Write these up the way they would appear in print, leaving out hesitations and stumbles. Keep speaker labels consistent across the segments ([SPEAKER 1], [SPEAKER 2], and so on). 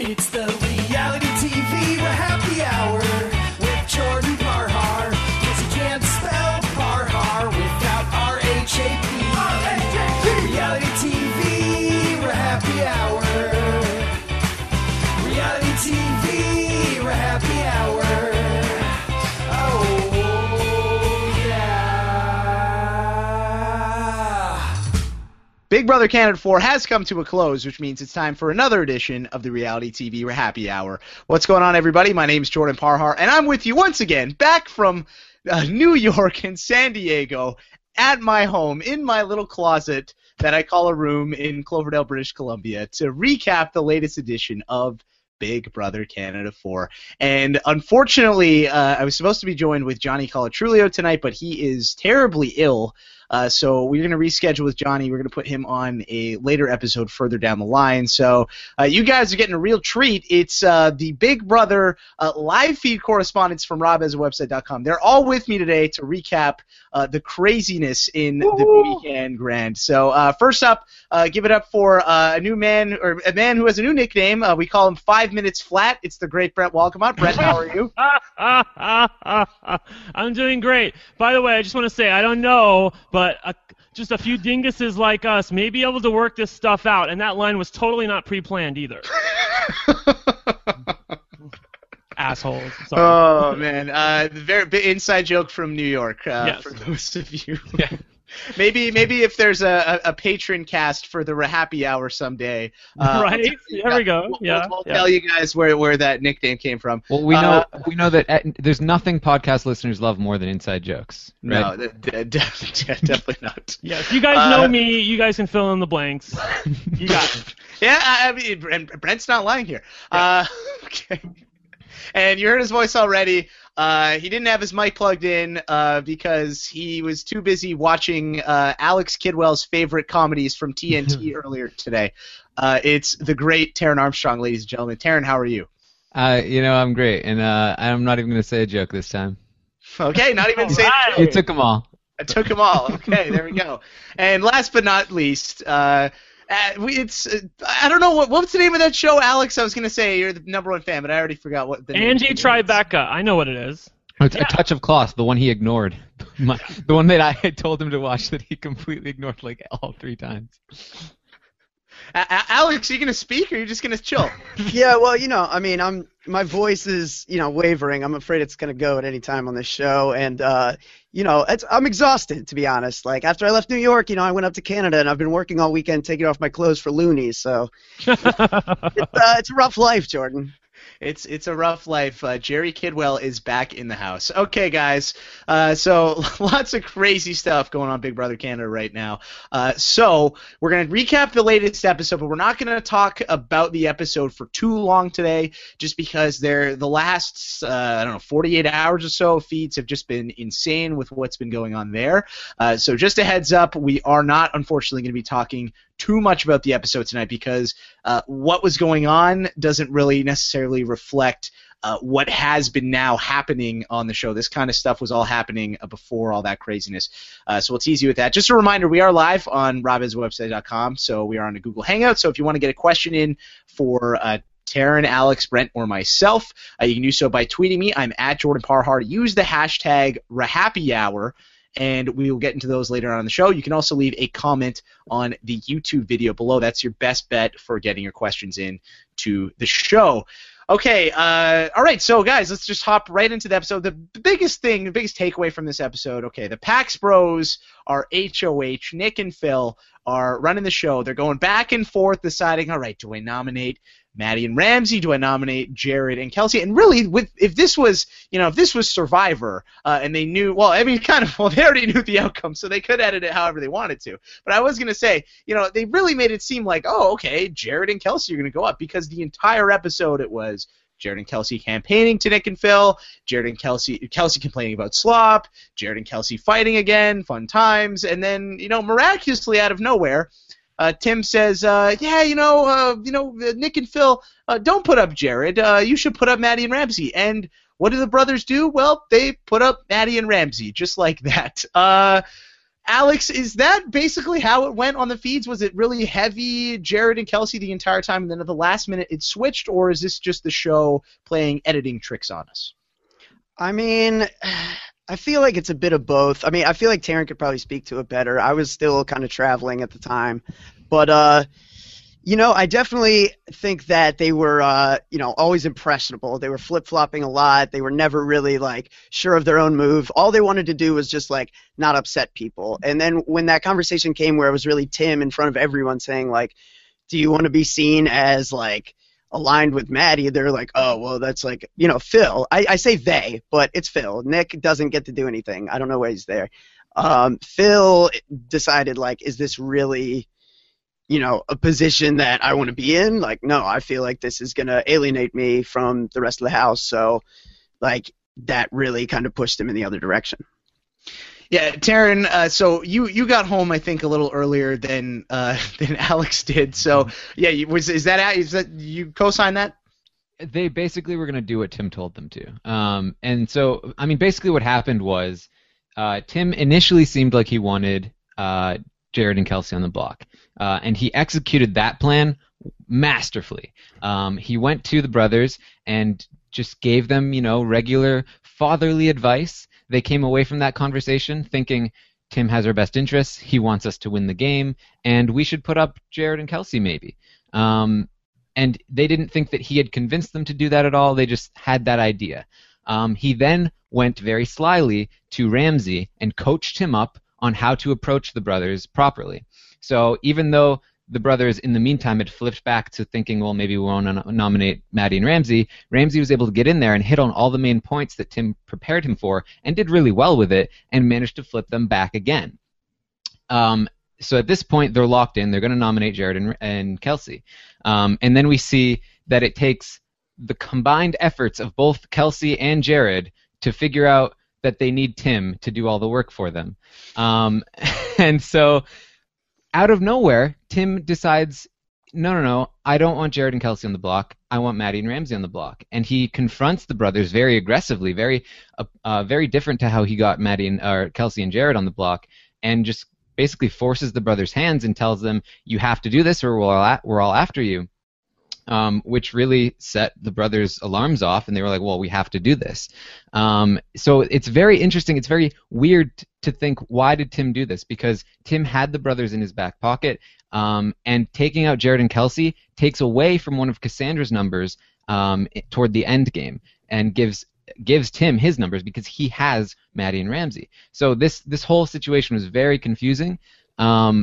[SPEAKER 1] It's the reality TV happy hour with Jordan Parhar. Cause you can't spell Parhar without R-H-A-P. Reality TV happy hour. Reality TV happy hour. Oh, yeah.
[SPEAKER 2] Big Brother Canada 4 has come to a close, which means it's time for another edition of the Reality TV Happy Hour. What's going on, everybody? My name's Jordan Parhar, and I'm with you once again, back from New York and San Diego, at my home, in my little closet that I call a room in Cloverdale, British Columbia, to recap the latest edition of Big Brother Canada 4. And unfortunately, I was supposed to be joined with Johnny Colatrulio tonight, but he is terribly ill. So we're going to reschedule with Johnny. We're going to put him on a later episode further down the line. So you guys are getting a real treat. It's the Big Brother live feed correspondents from RobHasAWebsite.com. They're all with me today to recap the craziness in the weekend grand. So first up, give it up for a new man, or a man who has a new nickname. We call him 5 Minutes Flat. It's the great Brett Walcomot. Brett, how are you?
[SPEAKER 3] I'm doing great. By the way, I just want to say, I don't know, but just a few dinguses like us may be able to work this stuff out, and that line was totally not pre-planned either. Assholes. Sorry.
[SPEAKER 2] Oh, man. The very big inside joke from New York
[SPEAKER 3] Yes.
[SPEAKER 2] for those of you.
[SPEAKER 3] Yeah.
[SPEAKER 2] Maybe if there's a patron cast for the Happy Hour someday.
[SPEAKER 3] Right? There we go.
[SPEAKER 2] We'll tell you guys where that nickname came from.
[SPEAKER 4] Well, we know that there's nothing podcast listeners love more than inside jokes. Right?
[SPEAKER 2] No, definitely not.
[SPEAKER 3] Yes, you guys know me. You guys can fill in the blanks. You got it.
[SPEAKER 2] Yeah, I mean, Brent's not lying here. Yeah. Okay. And you heard his voice already. He didn't have his mic plugged in because he was too busy watching Alex Kidwell's favorite comedies from TNT earlier today. It's the great Taran Armstrong, ladies and gentlemen. Taran, how are you?
[SPEAKER 4] I'm great, and I'm not even going to say a joke this time.
[SPEAKER 2] Okay, not even saying a joke.
[SPEAKER 4] You took them all.
[SPEAKER 2] I took them all. Okay, there we go. And last but not least, it's I don't know what's the name of that show, Alex. I was gonna say you're the number one fan, but I already forgot what the name
[SPEAKER 3] Angie Tribeca. I know what it is.
[SPEAKER 4] It's A Touch of Cloth, the one he ignored. The one that I had told him to watch that he completely ignored like all 3 times.
[SPEAKER 2] Alex, are you gonna speak or are you just gonna chill?
[SPEAKER 5] Yeah, well, my voice is, wavering. I'm afraid it's gonna go at any time on this show, and I'm exhausted, to be honest. Like, after I left New York, I went up to Canada, and I've been working all weekend taking off my clothes for loonies. So it's a rough life, Jordan.
[SPEAKER 2] It's a rough life. Jerry Kidwell is back in the house. Okay, guys. So lots of crazy stuff going on Big Brother Canada right now. So we're going to recap the latest episode, but we're not going to talk about the episode for too long today, just because the last 48 hours or so feeds have just been insane with what's been going on there. So just a heads up, we are not unfortunately going to be talking too much about the episode tonight because what was going on doesn't really necessarily reflect what has been now happening on the show. This kind of stuff was all happening before all that craziness. So we'll tease you with that. Just a reminder, we are live on RobHasAWebsite.com, so we are on a Google Hangout. So if you want to get a question in for Taran, Alex, Brent, or myself, you can do so by tweeting me. I'm at Jordan Parhar. Use the hashtag #RahappyHour. And we will get into those later on in the show. You can also leave a comment on the YouTube video below. That's your best bet for getting your questions in to the show. Okay, all right, so guys, let's just hop right into the episode. The biggest takeaway from this episode, okay, the Pax Bros are HOH. Nick and Phil are running the show. They're going back and forth deciding, all right, do I nominate Maddie and Ramsey? Do I nominate Jared and Kelsey? And really, if this was Survivor, and they knew, they already knew the outcome, so they could edit it however they wanted to. But I was going to say, they really made it seem like, oh, okay, Jared and Kelsey are going to go up, because the entire episode it was Jared and Kelsey campaigning to Nick and Phil, Jared and Kelsey complaining about slop, Jared and Kelsey fighting again, fun times, and then, miraculously out of nowhere, Tim says, Nick and Phil, don't put up Jared. You should put up Maddie and Ramsey. And what do the brothers do? Well, they put up Maddie and Ramsey, just like that. Alex, is that basically how it went on the feeds? Was it really heavy Jared and Kelsey the entire time, and then at the last minute it switched, or is this just the show playing editing tricks on us?
[SPEAKER 5] I mean, I feel like it's a bit of both. I mean, I feel like Taryn could probably speak to it better. I was still kind of traveling at the time. But, you know, I definitely think that they were, you know, always impressionable. They were flip-flopping a lot. They were never really, like, sure of their own move. All they wanted to do was just, like, not upset people. And then when that conversation came where it was really Tim in front of everyone saying, like, do you want to be seen as, like, aligned with Maddie, they're like, oh, well, that's like, you know, Phil. I say they, but it's Phil. Nick doesn't get to do anything. I don't know why he's there. Phil decided, like, is this really, you know, a position that I want to be in? Like, no, I feel like this is going to alienate me from the rest of the house. So, like, that really kind of pushed him in the other direction.
[SPEAKER 2] Yeah, Taryn, so you got home, I think, a little earlier than Alex did. So, yeah, is that you co-signed that?
[SPEAKER 4] They basically were going to do what Tim told them to. And so, I mean, basically what happened was Tim initially seemed like he wanted Jared and Kelsey on the block. And he executed that plan masterfully. He went to the brothers and just gave them, you know, regular fatherly advice. They came away from that conversation thinking Tim has our best interests, he wants us to win the game, and we should put up Jared and Kelsey maybe. And they didn't think that he had convinced them to do that at all. They just had that idea. He then went very slyly to Ramsey and coached him up on how to approach the brothers properly. So even though the brothers in the meantime had flipped back to thinking, well, maybe we won't nominate Maddie and Ramsey was able to get in there and hit on all the main points that Tim prepared him for and did really well with it and managed to flip them back again. So at this point, they're locked in. They're going to nominate Jared and Kelsey. And then we see that it takes the combined efforts of both Kelsey and Jared to figure out that they need Tim to do all the work for them. And so out of nowhere, Tim decides, no, I don't want Jared and Kelsey on the block. I want Maddie and Ramsey on the block. And he confronts the brothers very aggressively, very different to how he got Kelsey and Jared on the block, and just basically forces the brothers' hands and tells them, you have to do this or we're all after you. Which really set the brothers' alarms off, and they were like, well, we have to do this. So it's very interesting. It's very weird to think, why did Tim do this? Because Tim had the brothers in his back pocket, and taking out Jared and Kelsey takes away from one of Cassandra's numbers toward the end game and gives Tim his numbers because he has Maddie and Ramsey. So this whole situation was very confusing, and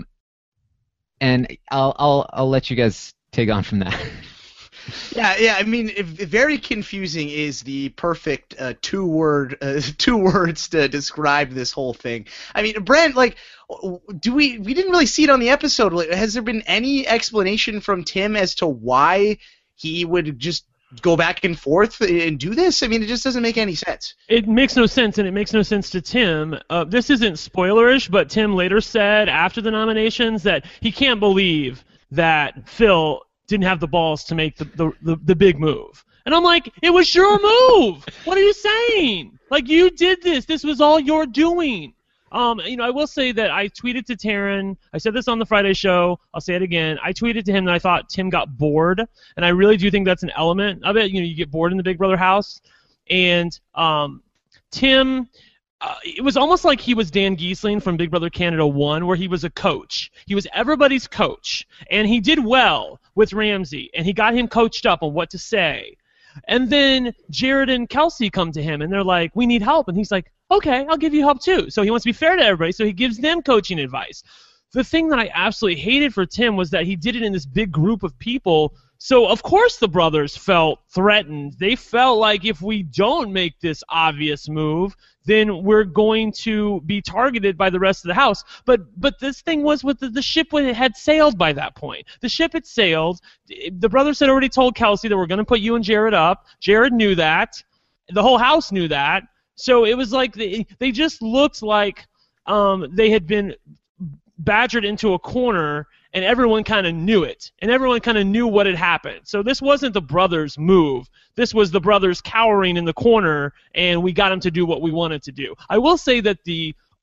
[SPEAKER 4] I'll let you guys take on from that.
[SPEAKER 2] Yeah. I mean, very confusing is the perfect two words to describe this whole thing. I mean, Brent, like, we didn't really see it on the episode. Has there been any explanation from Tim as to why he would just go back and forth and do this? I mean, it just doesn't make any sense.
[SPEAKER 3] It makes no sense, and it makes no sense to Tim. This isn't spoilerish, but Tim later said after the nominations that he can't believe that Phil didn't have the balls to make the big move. And I'm like, it was your move. What are you saying? Like, you did this. This was all your doing. You know, I will say that I tweeted to Taryn. I said this on the Friday show. I'll say it again. I tweeted to him that I thought Tim got bored, and I really do think that's an element of it. You know, you get bored in the Big Brother house, and Tim. It was almost like he was Dan Giesling from Big Brother Canada 1, where he was a coach. He was everybody's coach, and he did well with Ramsey, and he got him coached up on what to say. And then Jared and Kelsey come to him, and they're like, we need help. And he's like, okay, I'll give you help too. So he wants to be fair to everybody, so he gives them coaching advice. The thing that I absolutely hated for Tim was that he did it in this big group of people. So, of course, the brothers felt threatened. They felt like if we don't make this obvious move, then we're going to be targeted by the rest of the house. But this thing was with the ship had sailed by that point. The ship had sailed. The brothers had already told Kelsey that we're going to put you and Jared up. Jared knew that. The whole house knew that. So it was like they just looked like they had been badgered into a corner, and everyone kind of knew it, and everyone kind of knew what had happened. So this wasn't the brothers' move. This was the brothers cowering in the corner, and we got them to do what we wanted to do. I will say that the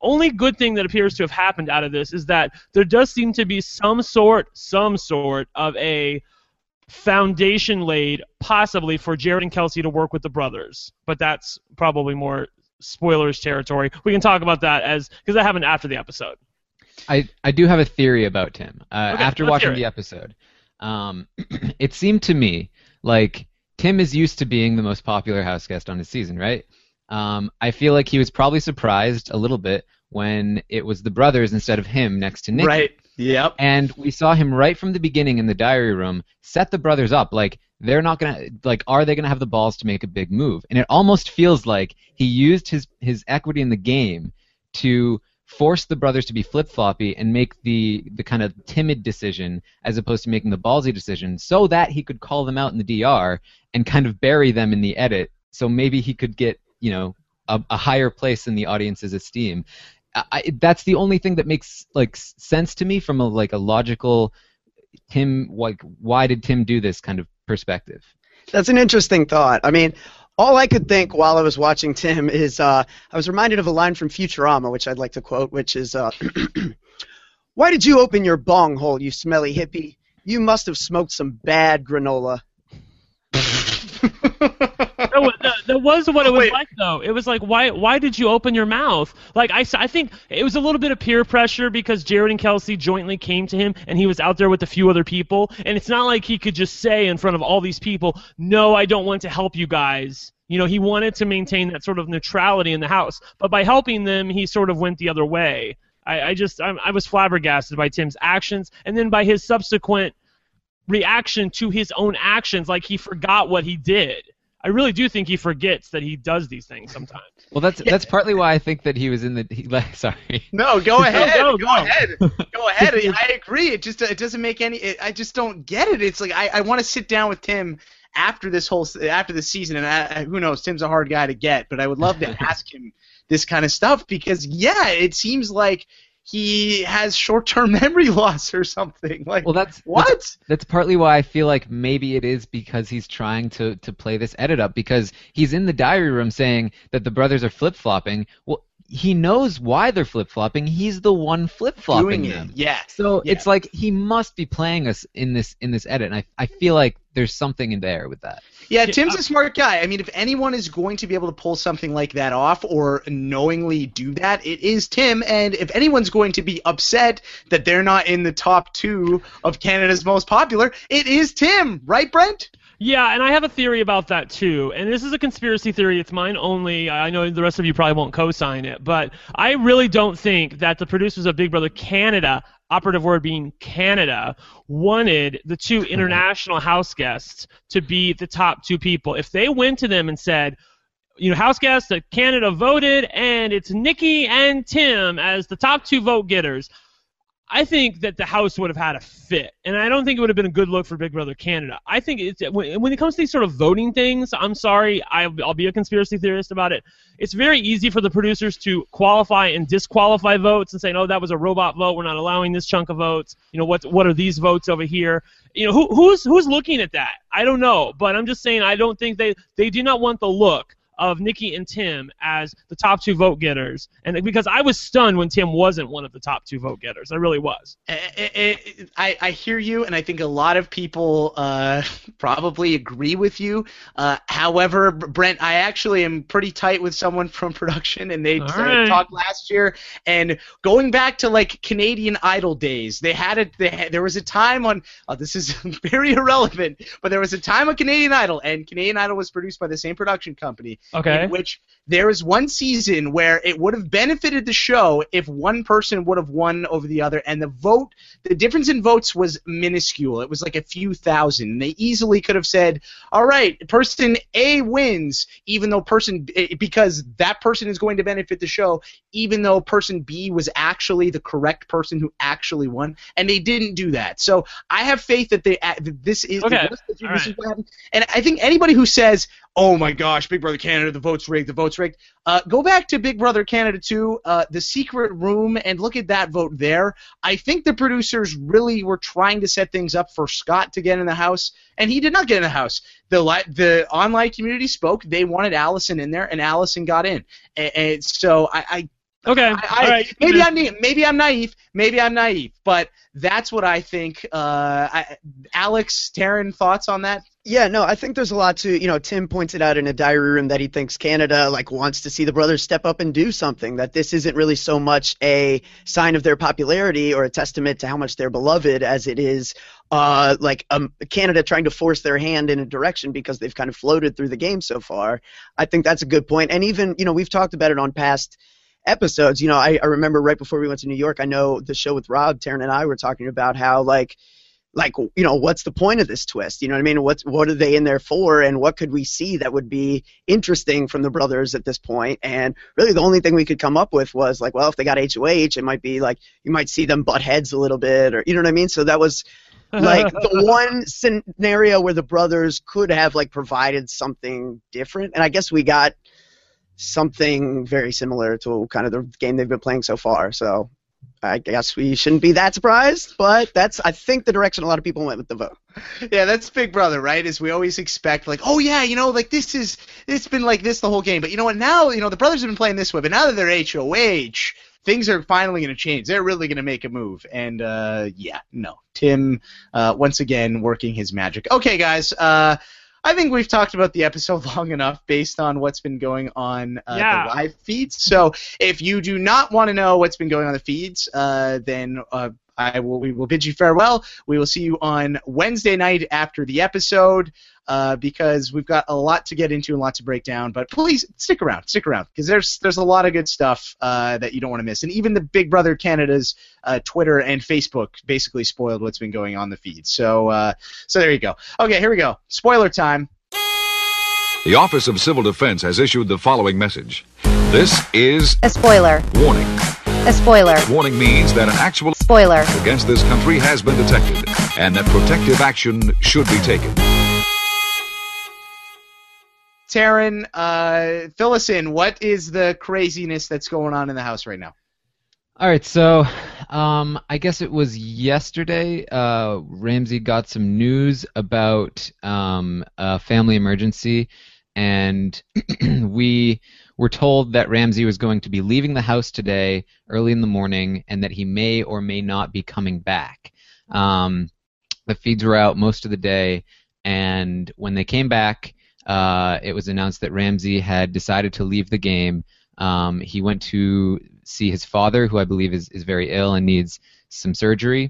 [SPEAKER 3] only good thing that appears to have happened out of this is that there does seem to be some sort of a foundation laid, possibly, for Jared and Kelsey to work with the brothers. But that's probably more spoilers territory. We can talk about that because that happened after the episode.
[SPEAKER 4] I do have a theory about Tim.
[SPEAKER 3] Okay,
[SPEAKER 4] After
[SPEAKER 3] let's
[SPEAKER 4] watching
[SPEAKER 3] hear it.
[SPEAKER 4] the episode, it seemed to me like Tim is used to being the most popular house guest on his season, right? I feel like he was probably surprised a little bit when it was the brothers instead of him next to Nikki.
[SPEAKER 2] Right. Yep.
[SPEAKER 4] And we saw him right from the beginning in the diary room set the brothers up. Like, they're not going to, like, are they going to have the balls to make a big move? And it almost feels like he used his equity in the game to force the brothers to be flip-floppy and make the kind of timid decision as opposed to making the ballsy decision so that he could call them out in the DR and kind of bury them in the edit so maybe he could get, you know, a higher place in the audience's esteem. That's the only thing that makes like sense to me from a logical Tim, like, why did Tim do this kind of perspective.
[SPEAKER 5] That's an interesting thought. I mean, all I could think while I was watching Tim is I was reminded of a line from Futurama, which I'd like to quote, which is, "Why did you open your bong hole, you smelly hippie? You must have smoked some bad granola."
[SPEAKER 3] That was what it was like, though. It was like, why did you open your mouth? Like, I think it was a little bit of peer pressure because Jared and Kelsey jointly came to him, and he was out there with a few other people, and it's not like he could just say in front of all these people, "No, I don't want to help you guys." You know, he wanted to maintain that sort of neutrality in the house, but by helping them, he sort of went the other way. I was flabbergasted by Tim's actions, and then by his subsequent reaction to his own actions, like he forgot what he did. I really do think he forgets that he does these things sometimes.
[SPEAKER 4] Well, that's partly why I think that he was in the. Sorry.
[SPEAKER 2] No, go ahead.
[SPEAKER 3] Go.
[SPEAKER 2] Go ahead. Go ahead. I agree. It doesn't make any. I just don't get it. It's like I want to sit down with Tim after this season, and who knows? Tim's a hard guy to get, but I would love to ask him this kind of stuff because it seems like he has short-term memory loss or something. Like,
[SPEAKER 4] well, that's partly why I feel like maybe it is because he's trying to play this edit up because he's in the diary room saying that the brothers are flip-flopping. Well, he knows why they're flip-flopping. He's the one flip-flopping them.
[SPEAKER 2] Yes.
[SPEAKER 4] So it's like he must be playing us in this edit, and I feel like there's something in there with that.
[SPEAKER 2] Yeah, Tim's a smart guy. I mean, if anyone is going to be able to pull something like that off or knowingly do that, it is Tim. And if anyone's going to be upset that they're not in the top 2 of Canada's most popular, it is Tim. Right, Brent?
[SPEAKER 3] Yeah, and I have a theory about that, too. And this is a conspiracy theory. It's mine only. I know the rest of you probably won't co-sign it. But I really don't think that the producers of Big Brother Canada, operative word being Canada, wanted the 2 international house guests to be the top 2 people. If they went to them and said, you know, house guests that Canada voted, and it's Nikki and Tim as the top 2 vote getters, I think that the house would have had a fit, and I don't think it would have been a good look for Big Brother Canada. I think when it comes to these sort of voting things, I'm sorry, I'll be a conspiracy theorist about it. It's very easy for the producers to qualify and disqualify votes and say, no, that was a robot vote. We're not allowing this chunk of votes. You know, what are these votes over here? You know, who's looking at that? I don't know, but I'm just saying I don't think they do not want the look of Nikki and Tim as the top 2 vote getters, and because I was stunned when Tim wasn't one of the top 2 vote getters. I really was.
[SPEAKER 2] I hear you, and I think a lot of people probably agree with you. However, Brent, I actually am pretty tight with someone from production, and they talked last year. And going back to like Canadian Idol days, there was a time on this is very irrelevant, but there was a time on Canadian Idol, and Canadian Idol was produced by the same production company.
[SPEAKER 3] Okay.
[SPEAKER 2] In which there was one season where it would have benefited the show if one person would have won over the other, and the difference in votes was minuscule. It was like a few thousand. They easily could have said, all right, person A wins, because that person is going to benefit the show, even though person B was actually the correct person who actually won, and they didn't do that. So I have faith that this is
[SPEAKER 3] okay.
[SPEAKER 2] This is what happened. And I think anybody who says, oh my gosh, Big Brother Canada, the vote's rigged, go back to Big Brother Canada 2, the secret room, and look at that vote there. I think the producers really were trying to set things up for Scott to get in the house, and he did not get in the house. The online community spoke. They wanted Allison in there, and Allison got in. And so I
[SPEAKER 3] Okay. All right.
[SPEAKER 2] Maybe I'm naive, but that's what I think. Alex, Taryn, thoughts on that?
[SPEAKER 5] Yeah, no, I think there's a lot to, Tim pointed out in a diary room that he thinks Canada, wants to see the brothers step up and do something, that this isn't really so much a sign of their popularity or a testament to how much they're beloved as it is, Canada trying to force their hand in a direction because they've kind of floated through the game so far. I think that's a good point. And even, we've talked about it on past episodes. I remember right before we went to New York, I know the show with Rob, Taryn and I were talking about how, what's the point of this twist? You know what I mean? What are they in there for? And what could we see that would be interesting from the brothers at this point? And really the only thing we could come up with was if they got HOH, it might be you might see them butt heads a little bit, or you know what I mean? So that was the one scenario where the brothers could have provided something different. And I guess we got something very similar to kind of the game they've been playing so far. So I guess we shouldn't be that surprised, but that's, I think, the direction a lot of people went with the vote.
[SPEAKER 2] Yeah, that's Big Brother, right? Is we always expect, it's been like this the whole game. But you know what? Now, the brothers have been playing this way, but now that they're HOH, things are finally going to change. They're really going to make a move. And, Tim, once again, working his magic. Okay, guys, I think we've talked about the episode long enough based on what's been going on the live feeds. So if you do not want to know what's been going on the feeds, then we will bid you farewell. We will see you on Wednesday night after the episode because we've got a lot to get into and a lot to break down. But please stick around because there's a lot of good stuff that you don't want to miss. And even the Big Brother Canada's Twitter and Facebook basically spoiled what's been going on the feed. So there you go. Okay, here we go. Spoiler time.
[SPEAKER 6] The Office of Civil Defense has issued the following message. This is
[SPEAKER 7] a spoiler.
[SPEAKER 6] Warning.
[SPEAKER 7] A spoiler.
[SPEAKER 6] Warning means that an actual
[SPEAKER 7] spoiler
[SPEAKER 6] against this country has been detected and that protective action should be taken.
[SPEAKER 2] Taryn, fill us in. What is the craziness that's going on in the house right now?
[SPEAKER 4] All right, so I guess it was yesterday. Ramsey got some news about a family emergency, and we were told that Ramsey was going to be leaving the house today early in the morning and that he may or may not be coming back. The feeds were out most of the day, and when they came back, it was announced that Ramsey had decided to leave the game. He went to see his father, who I believe is very ill and needs some surgery.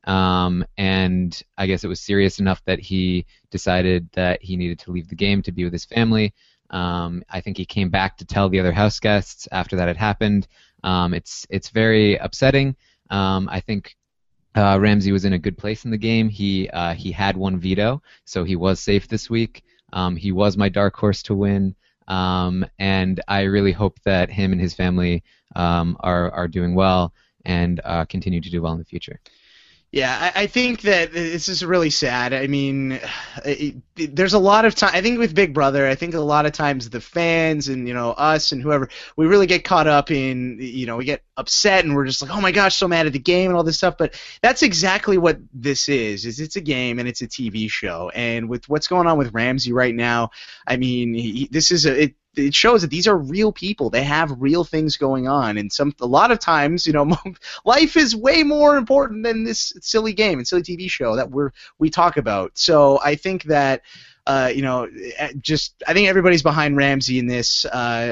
[SPEAKER 4] And I guess it was serious enough that he decided that he needed to leave the game to be with his family. I think he came back to tell the other house guests after that had happened. It's very upsetting. I think Ramsey was in a good place in the game. He had one veto, so he was safe this week. He was my dark horse to win. And I really hope that him and his family are doing well and continue to do well in the future.
[SPEAKER 2] Yeah, I think that this is really sad. I mean, there's a lot of time. I think with Big Brother, I think a lot of times the fans and us and whoever, we really get caught up in we get upset and we're just like, oh my gosh, so mad at the game and all this stuff. But that's exactly what this is it's a game and it's a TV show. And with what's going on with Ramsey right now, I mean, it shows that these are real people. They have real things going on, and a lot of times, life is way more important than this silly game and silly TV show that we talk about. So I think that, I think everybody's behind Ramsey in this.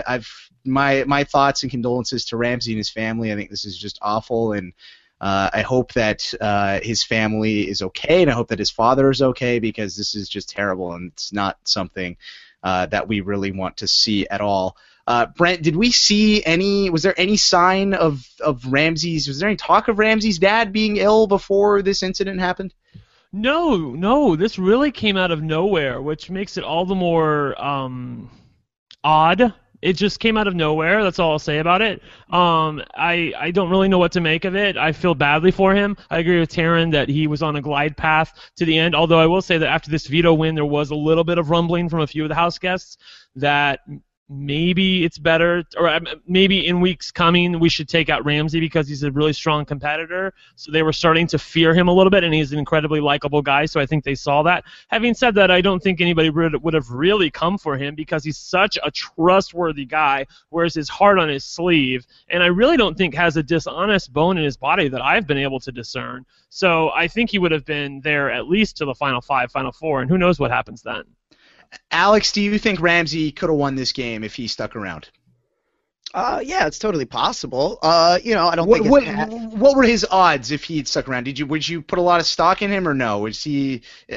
[SPEAKER 2] My thoughts and condolences to Ramsey and his family. I think this is just awful, and I hope that his family is okay, and I hope that his father is okay, because this is just terrible, and it's not something that we really want to see at all. Brent, did we see was there any sign of Ramsey's, was there any talk of Ramsey's dad being ill before this incident happened?
[SPEAKER 3] No, this really came out of nowhere, which makes it all the more odd. It just came out of nowhere. That's all I'll say about it. I don't really know what to make of it. I feel badly for him. I agree with Taryn that he was on a glide path to the end, although I will say that after this veto win, there was a little bit of rumbling from a few of the house guests that maybe it's better, or maybe in weeks coming we should take out Ramsey because he's a really strong competitor. So they were starting to fear him a little bit, and he's an incredibly likable guy, so I think they saw that. Having said that, I don't think anybody would have really come for him because he's such a trustworthy guy, wears his heart on his sleeve, and I really don't think has a dishonest bone in his body that I've been able to discern. So I think he would have been there at least to the Final 5, Final 4, and who knows what happens then.
[SPEAKER 2] Alex, do you think Ramsey could have won this game if he stuck around?
[SPEAKER 5] Yeah, it's totally possible. I don't think
[SPEAKER 2] What were his odds if he had stuck around? Would you put a lot of stock in him or no? Was he?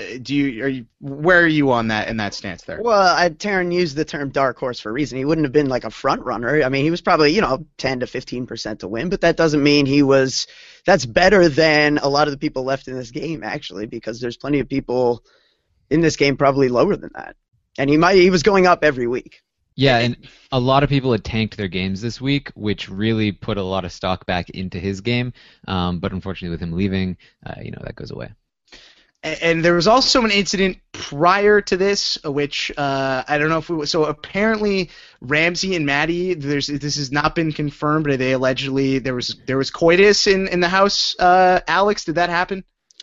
[SPEAKER 2] Where are you on that in that stance there?
[SPEAKER 5] Well, Taryn used the term dark horse for a reason. He wouldn't have been like a front runner. I mean, he was probably 10 to 15% to win, but that doesn't mean he was. That's better than a lot of the people left in this game actually, because there's plenty of people in this game probably lower than that, and he was going up every week.
[SPEAKER 4] Yeah, and a lot of people had tanked their games this week, which really put a lot of stock back into his game. But unfortunately, with him leaving, that goes away.
[SPEAKER 2] And there was also an incident prior to this, which I don't know if so apparently Ramsey and Maddie, this has not been confirmed, but they allegedly there was coitus in the house. Alex, did that happen?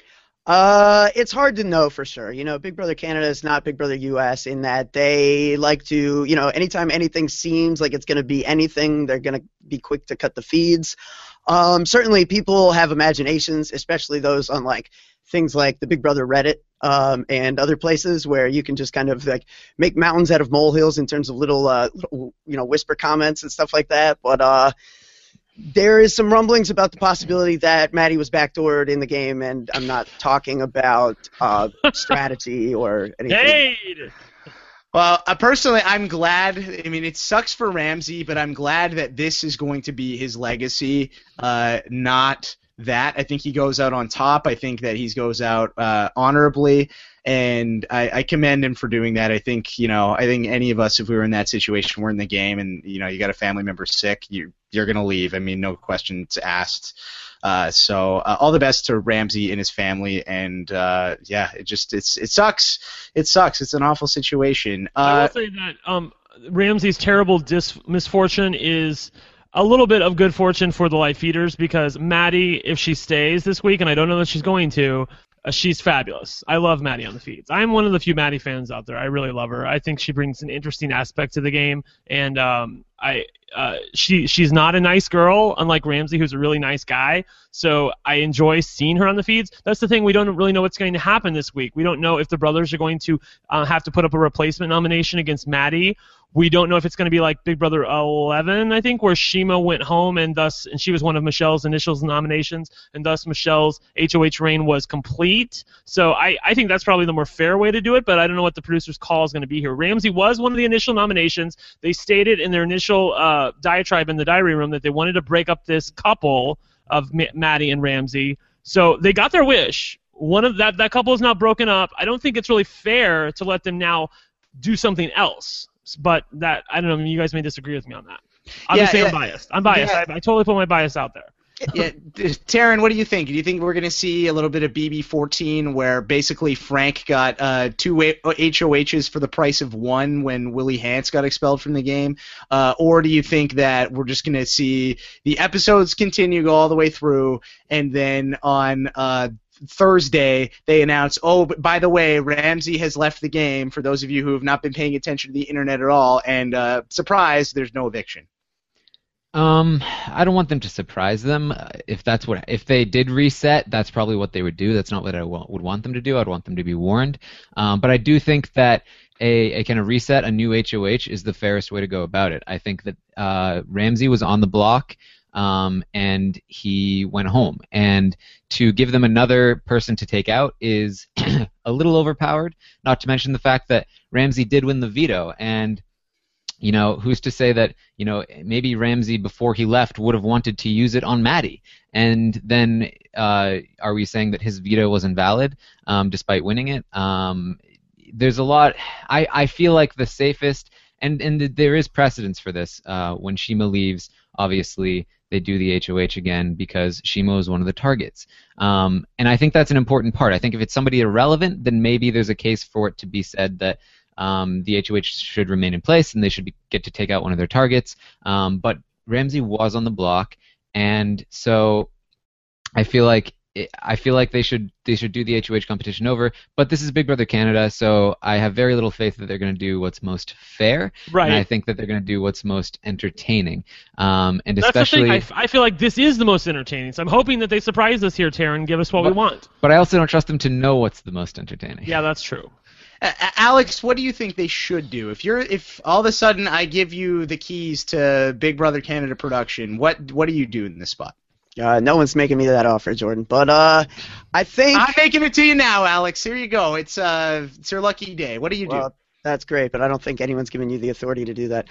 [SPEAKER 5] It's hard to know for sure. Big Brother Canada is not Big Brother US in that they like to, anytime anything seems like it's going to be anything, they're going to be quick to cut the feeds. Certainly people have imaginations, especially those on things like the Big Brother Reddit and other places where you can just kind of make mountains out of molehills in terms of little whisper comments and stuff like that. But there is some rumblings about the possibility that Maddie was backdoored in the game, and I'm not talking about strategy or anything.
[SPEAKER 3] Jade!
[SPEAKER 2] Well, personally, I'm glad. I mean, it sucks for Ramsey, but I'm glad that this is going to be his legacy, not that. I think he goes out on top. I think that he goes out honorably, and I commend him for doing that. I think any of us, if we were in that situation, we're in the game, and you got a family member sick, you're gonna leave. I mean, no questions asked. So all the best to Ramsey and his family, and it sucks. It sucks. It's an awful situation.
[SPEAKER 3] I will say that Ramsey's terrible misfortune is a little bit of good fortune for the Light Feeders, because Maddie, if she stays this week, and I don't know that she's going to, she's fabulous. I love Maddie on the feeds. I'm one of the few Maddie fans out there. I really love her. I think she brings an interesting aspect to the game, and she's not a nice girl, unlike Ramsey, who's a really nice guy. So I enjoy seeing her on the feeds. That's the thing. We don't really know what's going to happen this week. We don't know if the brothers are going to have to put up a replacement nomination against Maddie. We don't know if it's going to be like Big Brother 11, I think, where Shima went home and she was one of Michelle's initial nominations, and thus Michelle's HOH reign was complete. So I think that's probably the more fair way to do it, but I don't know what the producer's call is going to be here. Ramsey was one of the initial nominations. They stated in their initial diatribe in the diary room that they wanted to break up this couple of Maddie and Ramsey. So they got their wish. One of that couple is now broken up. I don't think it's really fair to let them now do something else. But that, I don't know, you guys may disagree with me on that. Obviously, I'm biased. Yeah. I totally put my bias out there.
[SPEAKER 2] Yeah, Taryn, what do you think? Do you think we're going to see a little bit of BB14 where basically Frank got 2 HOHs for the price of 1 when Willie Hantz got expelled from the game? Or do you think that we're just going to see the episodes continue, go all the way through, and then on Thursday they announce, oh, by the way, Ramsey has left the game, for those of you who have not been paying attention to the internet at all, and surprise, there's no eviction?
[SPEAKER 4] I don't want them to surprise them. If they did reset, that's probably what they would do. That's not what I would want them to do. I'd want them to be warned. But I do think that a kind of reset, a new HOH, is the fairest way to go about it. I think that Ramsey was on the block, and he went home. And to give them another person to take out is a little overpowered, not to mention the fact that Ramsey did win the veto, and who's to say that, maybe Ramsey before he left would have wanted to use it on Maddie, and then are we saying that his veto was invalid despite winning it? There's a lot. I feel like the safest, and there is precedence for this. When Shima leaves, obviously they do the HOH again because Shima is one of the targets. And I think that's an important part. I think if it's somebody irrelevant, then maybe there's a case for it to be said that the HOH should remain in place and they should get to take out one of their targets. But Ramsey was on the block, and so I feel like they should do the HOH competition over. But this is Big Brother Canada, so I have very little faith that they're going to do what's most fair.
[SPEAKER 3] Right.
[SPEAKER 4] And I think that they're going to do what's most entertaining. And
[SPEAKER 3] That's
[SPEAKER 4] especially,
[SPEAKER 3] the thing. I feel like this is the most entertaining. So I'm hoping that they surprise us here, Taryn, and give us what we want.
[SPEAKER 4] But I also don't trust them to know what's the most entertaining.
[SPEAKER 3] Yeah, that's true.
[SPEAKER 2] Alex, what do you think they should do? If all of a sudden I give you the keys to Big Brother Canada production, what do you do in this spot?
[SPEAKER 5] No one's making me that offer, Jordan. But I think
[SPEAKER 2] I'm making it to you now, Alex. Here you go. It's your lucky day. What do you do?
[SPEAKER 5] Well, that's great, but I don't think anyone's giving you the authority to do that.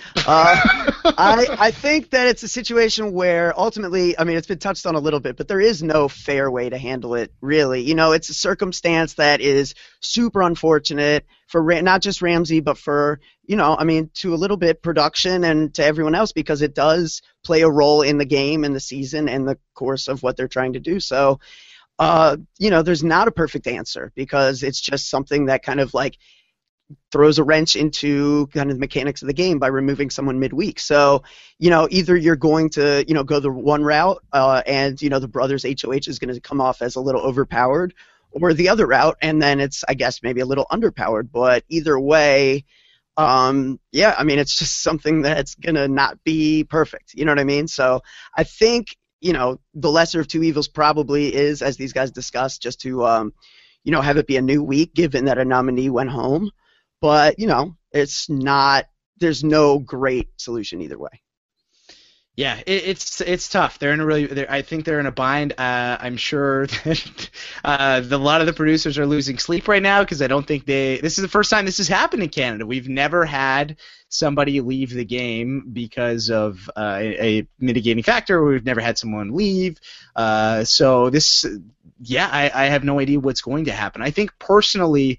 [SPEAKER 5] I think that it's a situation where ultimately, I mean, it's been touched on a little bit, but there is no fair way to handle it, really. You know, it's a circumstance that is super unfortunate for not just Ramsey, but for, you know, I mean, to a little bit production and to everyone else, because it does play a role in the game and the season and the course of what they're trying to do. So, you know, there's not a perfect answer because it's just something that kind of like throws a wrench into kind of the mechanics of the game by removing someone midweek. So, you know, either you're going to, you know, go the one route and, you know, the brothers HOH is going to come off as a little overpowered, or the other route, and then it's, I guess, maybe a little underpowered. But either way, yeah, I mean, it's just something that's going to not be perfect. You know what I mean? So I think, you know, the lesser of two evils probably is, as these guys discussed, just to, you know, have it be a new week given that a nominee went home. But, you know, it's not, there's no great solution either way.
[SPEAKER 2] Yeah, it's tough. They're in a really, I think they're in a bind. I'm sure that a lot of the producers are losing sleep right now because I don't think this is the first time this has happened in Canada. We've never had somebody leave the game because of a mitigating factor. We've never had someone leave. So this, yeah, I have no idea what's going to happen. I think personally,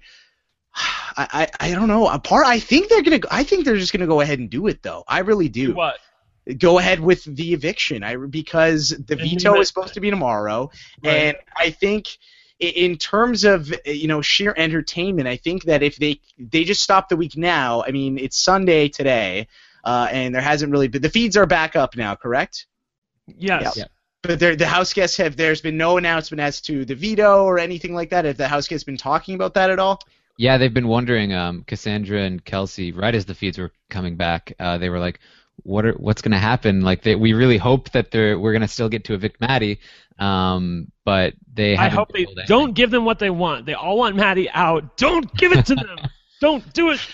[SPEAKER 2] I don't know. I think they're just gonna go ahead and do it though. I really do.
[SPEAKER 3] Do what?
[SPEAKER 2] Go ahead with the eviction. Because the veto is supposed to be tomorrow,
[SPEAKER 3] right.
[SPEAKER 2] And I think in terms of, you know, sheer entertainment, I think that if they just stop the week now, I mean, it's Sunday today, and there hasn't really been, the feeds are back up now, correct?
[SPEAKER 3] Yes.
[SPEAKER 5] Yeah.
[SPEAKER 2] But the house guests there's been no announcement as to the veto or anything like that. Have the house guests been talking about that at all?
[SPEAKER 4] Yeah, they've been wondering. Cassandra and Kelsey, right as the feeds were coming back, they were like, "What's going to happen?" Like, we really hope that we're going to still get to evict Maddie, but they.
[SPEAKER 3] I hope they don't give them what they want. They all want Maddie out. Don't give it to them. Don't do it.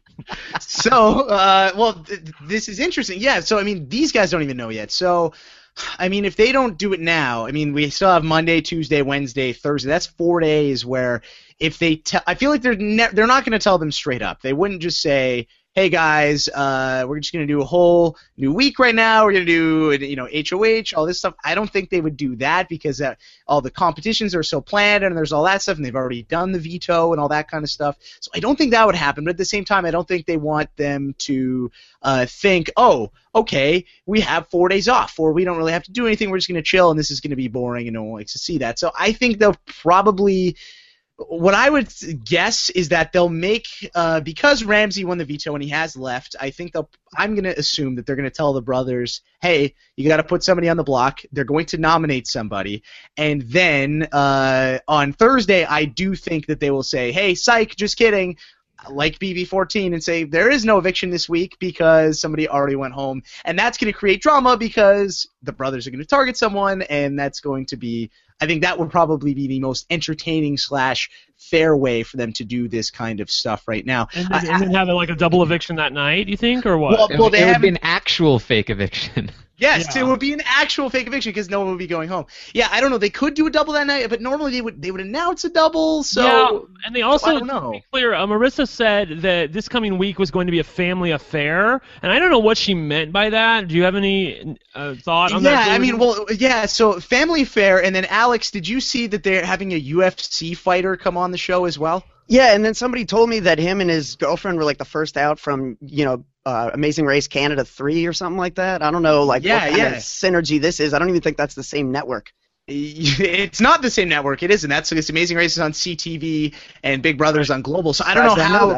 [SPEAKER 2] So, well, this is interesting. Yeah. So, I mean, these guys don't even know yet. So, I mean, if they don't do it now, I mean, we still have Monday, Tuesday, Wednesday, Thursday. That's 4 days where if they I feel like they're not going to tell them straight up. They wouldn't just say, "Hey guys, we're just going to do a whole new week right now. We're going to do, you know, HOH, all this stuff." I don't think they would do that because all the competitions are so planned and there's all that stuff, and they've already done the veto and all that kind of stuff. So I don't think that would happen. But at the same time, I don't think they want them to think, "Oh, okay, we have 4 days off, or we don't really have to do anything. We're just going to chill, and this is going to be boring, and no one likes to see that." So I think they'll probably. What I would guess is that they'll make, because Ramsey won the veto and he has left, I'm going to assume that they're going to tell the brothers, "Hey, you got to put somebody on the block." They're going to nominate somebody. And then on Thursday, I do think that they will say, "Hey, psych, just kidding," like BB14, and say there is no eviction this week because somebody already went home. And that's going to create drama because the brothers are going to target someone, and that's going to be, I think that would probably be the most entertaining / fair way for them to do this kind of stuff right now.
[SPEAKER 3] And then have like a double eviction that night, you think, or what?
[SPEAKER 2] Well,
[SPEAKER 4] it would be an actual fake eviction.
[SPEAKER 2] Yes,
[SPEAKER 3] Yeah.
[SPEAKER 2] It would be an actual fake eviction because no one would be going home. Yeah, I don't know. They could do a double that night, but normally they would announce a double. So
[SPEAKER 3] yeah, and they also,
[SPEAKER 2] I don't know.
[SPEAKER 3] to be clear, Marissa said that this coming week was going to be a family affair, and I don't know what she meant by that. Do you have any thought on that?
[SPEAKER 2] Yeah, I mean, well, yeah. So family affair, and then Alex, did you see that they're having a UFC fighter come on the show as well?
[SPEAKER 5] Yeah, and then somebody told me that him and his girlfriend were like the first out from, you know, Amazing Race Canada 3 or something like that. I don't know, like, what kind of synergy this is. I don't even think that's the same network.
[SPEAKER 2] It's not the same network. It isn't. That's Amazing Races on CTV and Big Brother's on Global. So I don't know how.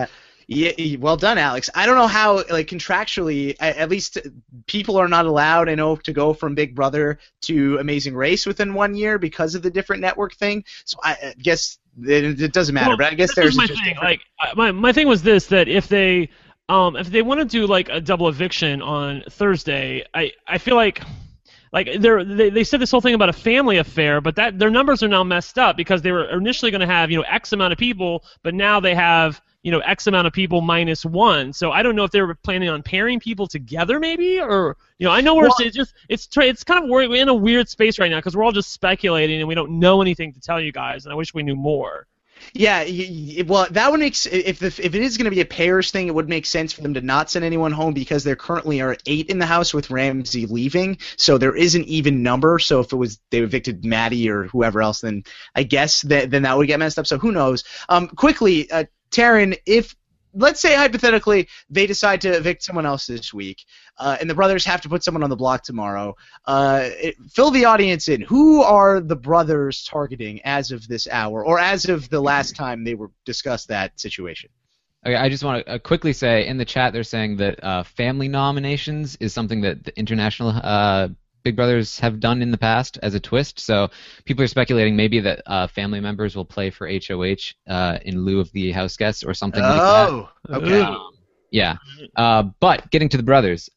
[SPEAKER 2] Yeah, well done, Alex. I don't know how, like, contractually, at least people are not allowed, I know, to go from Big Brother to Amazing Race within 1 year because of the different network thing. So I guess it doesn't matter.
[SPEAKER 3] Well,
[SPEAKER 2] but I guess
[SPEAKER 3] this
[SPEAKER 2] there's
[SPEAKER 3] is my
[SPEAKER 2] just
[SPEAKER 3] thing.
[SPEAKER 2] different-
[SPEAKER 3] Like, my thing was this: that if they want to do like a double eviction on Thursday, I feel like they said this whole thing about a family affair, but that their numbers are now messed up because they were initially going to have X amount of people, but now they have X amount of people minus one. So I don't know if they were planning on pairing people together, maybe, or I know it's kind of we're in a weird space right now because we're all just speculating and we don't know anything to tell you guys, and I wish we knew more.
[SPEAKER 2] Yeah, well, that would make if it is going to be a pairs thing, it would make sense for them to not send anyone home because there currently are 8 in the house with Ramsey leaving, so there is an even number. So if they evicted Maddie or whoever else, then I guess then that would get messed up. So who knows? Quickly, Taryn, if let's say hypothetically they decide to evict someone else this week, and the brothers have to put someone on the block tomorrow, fill the audience in. Who are the brothers targeting as of this hour, or as of the last time they were discussed that situation?
[SPEAKER 4] Okay, I just want to quickly say in the chat they're saying that family nominations is something that the international Big Brothers have done in the past as a twist. So people are speculating maybe that family members will play for HOH in lieu of the house guests or something like that.
[SPEAKER 2] Oh, okay.
[SPEAKER 4] Yeah. But getting to the brothers.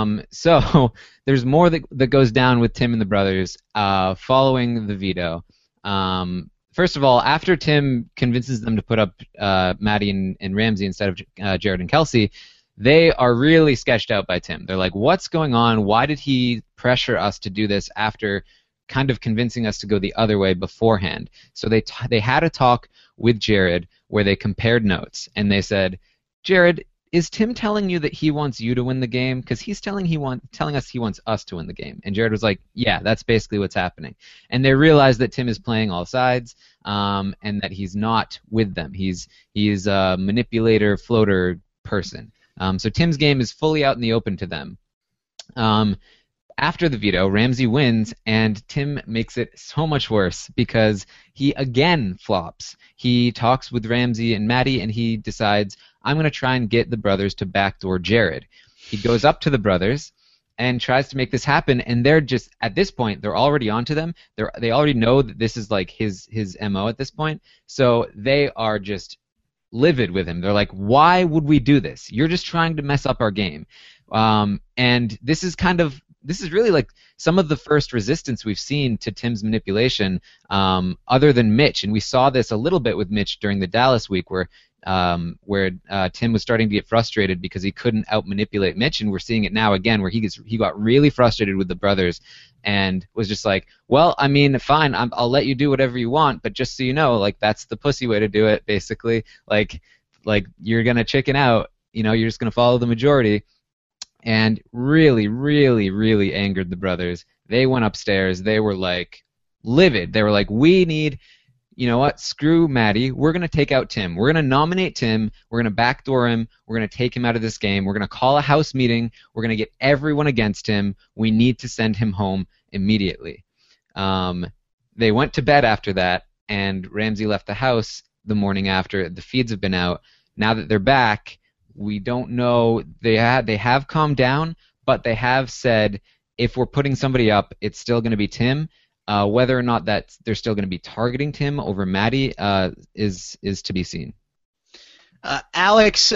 [SPEAKER 4] So there's more that goes down with Tim and the brothers following the veto. First of all, after Tim convinces them to put up Maddie and Ramsey instead of Jared and Kelsey, they are really sketched out by Tim. They're like, what's going on? Why did he pressure us to do this after kind of convincing us to go the other way beforehand? So they had a talk with Jared where they compared notes, and they said, Jared, is Tim telling you that he wants you to win the game? Because he's telling us he wants us to win the game. And Jared was like, yeah, that's basically what's happening. And they realized that Tim is playing all sides, and that he's not with them. He's a manipulator, floater person. So Tim's game is fully out in the open to them. After the veto, Ramsey wins, and Tim makes it so much worse because he again flops. He talks with Ramsey and Maddie, and he decides, I'm going to try and get the brothers to backdoor Jared. He goes up to the brothers and tries to make this happen, and they're just, at this point, they're already onto them. They already know that this is like his MO at this point, so they are just livid with him. They're like, why would we do this? You're just trying to mess up our game. And this is really like some of the first resistance we've seen to Tim's manipulation, other than Mitch. And we saw this a little bit with Mitch during the Dallas week where Tim was starting to get frustrated because he couldn't out-manipulate Mitch, and we're seeing it now again where he got really frustrated with the brothers and was just like, well, I mean, fine, I'll let you do whatever you want, but just so you know, like, that's the pussy way to do it, basically. Like you're going to chicken out, you're just going to follow the majority. And really, really, really angered the brothers. They went upstairs. They were, like, livid. They were like, we need, you know what, screw Maddie. We're going to take out Tim. We're going to nominate Tim. We're going to backdoor him. We're going to take him out of this game. We're going to call a house meeting. We're going to get everyone against him. We need to send him home immediately. They went to bed after that, and Ramsey left the house the morning after. The feeds have been out. Now that they're back, we don't know. They have calmed down, but they have said if we're putting somebody up, it's still going to be Tim. Whether or not that they're still going to be targeting Tim over Maddie is to be seen.
[SPEAKER 2] Alex,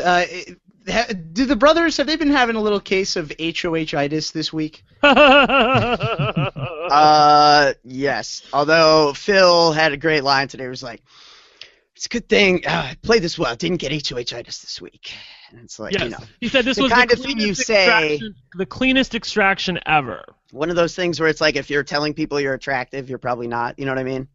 [SPEAKER 2] do the brothers, have they been having a little case of HOH-itis this week?
[SPEAKER 5] Yes. Although Phil had a great line today. It was like, it's a good thing I played this well. Didn't get HOH-itis this week. And it's like,
[SPEAKER 3] yes. He said this
[SPEAKER 5] the
[SPEAKER 3] was
[SPEAKER 5] kind
[SPEAKER 3] the
[SPEAKER 5] of thing you
[SPEAKER 3] cleanest
[SPEAKER 5] say.
[SPEAKER 3] the cleanest extraction ever.
[SPEAKER 5] One of those things where it's like if you're telling people you're attractive, you're probably not. You know what I mean?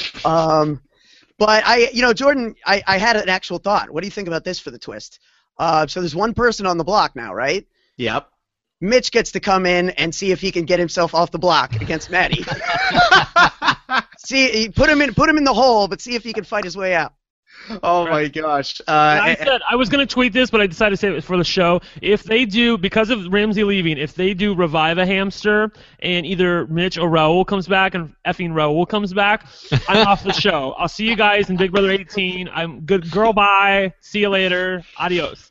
[SPEAKER 5] But Jordan, I had an actual thought. What do you think about this for the twist? So there's one person on the block now, right?
[SPEAKER 2] Yep.
[SPEAKER 5] Mitch gets to come in and see if he can get himself off the block against Maddie. See, put him in the hole, but see if he can fight his way out.
[SPEAKER 2] Oh my gosh.
[SPEAKER 3] I said I was going to tweet this, but I decided to save it for the show. If they do, because of Ramsey leaving, if they do revive a hamster and either Mitch or Raul comes back and effing Raul comes back, I'm off the show. I'll see you guys in Big Brother 18. I'm good. Girl, bye. See you later. Adios.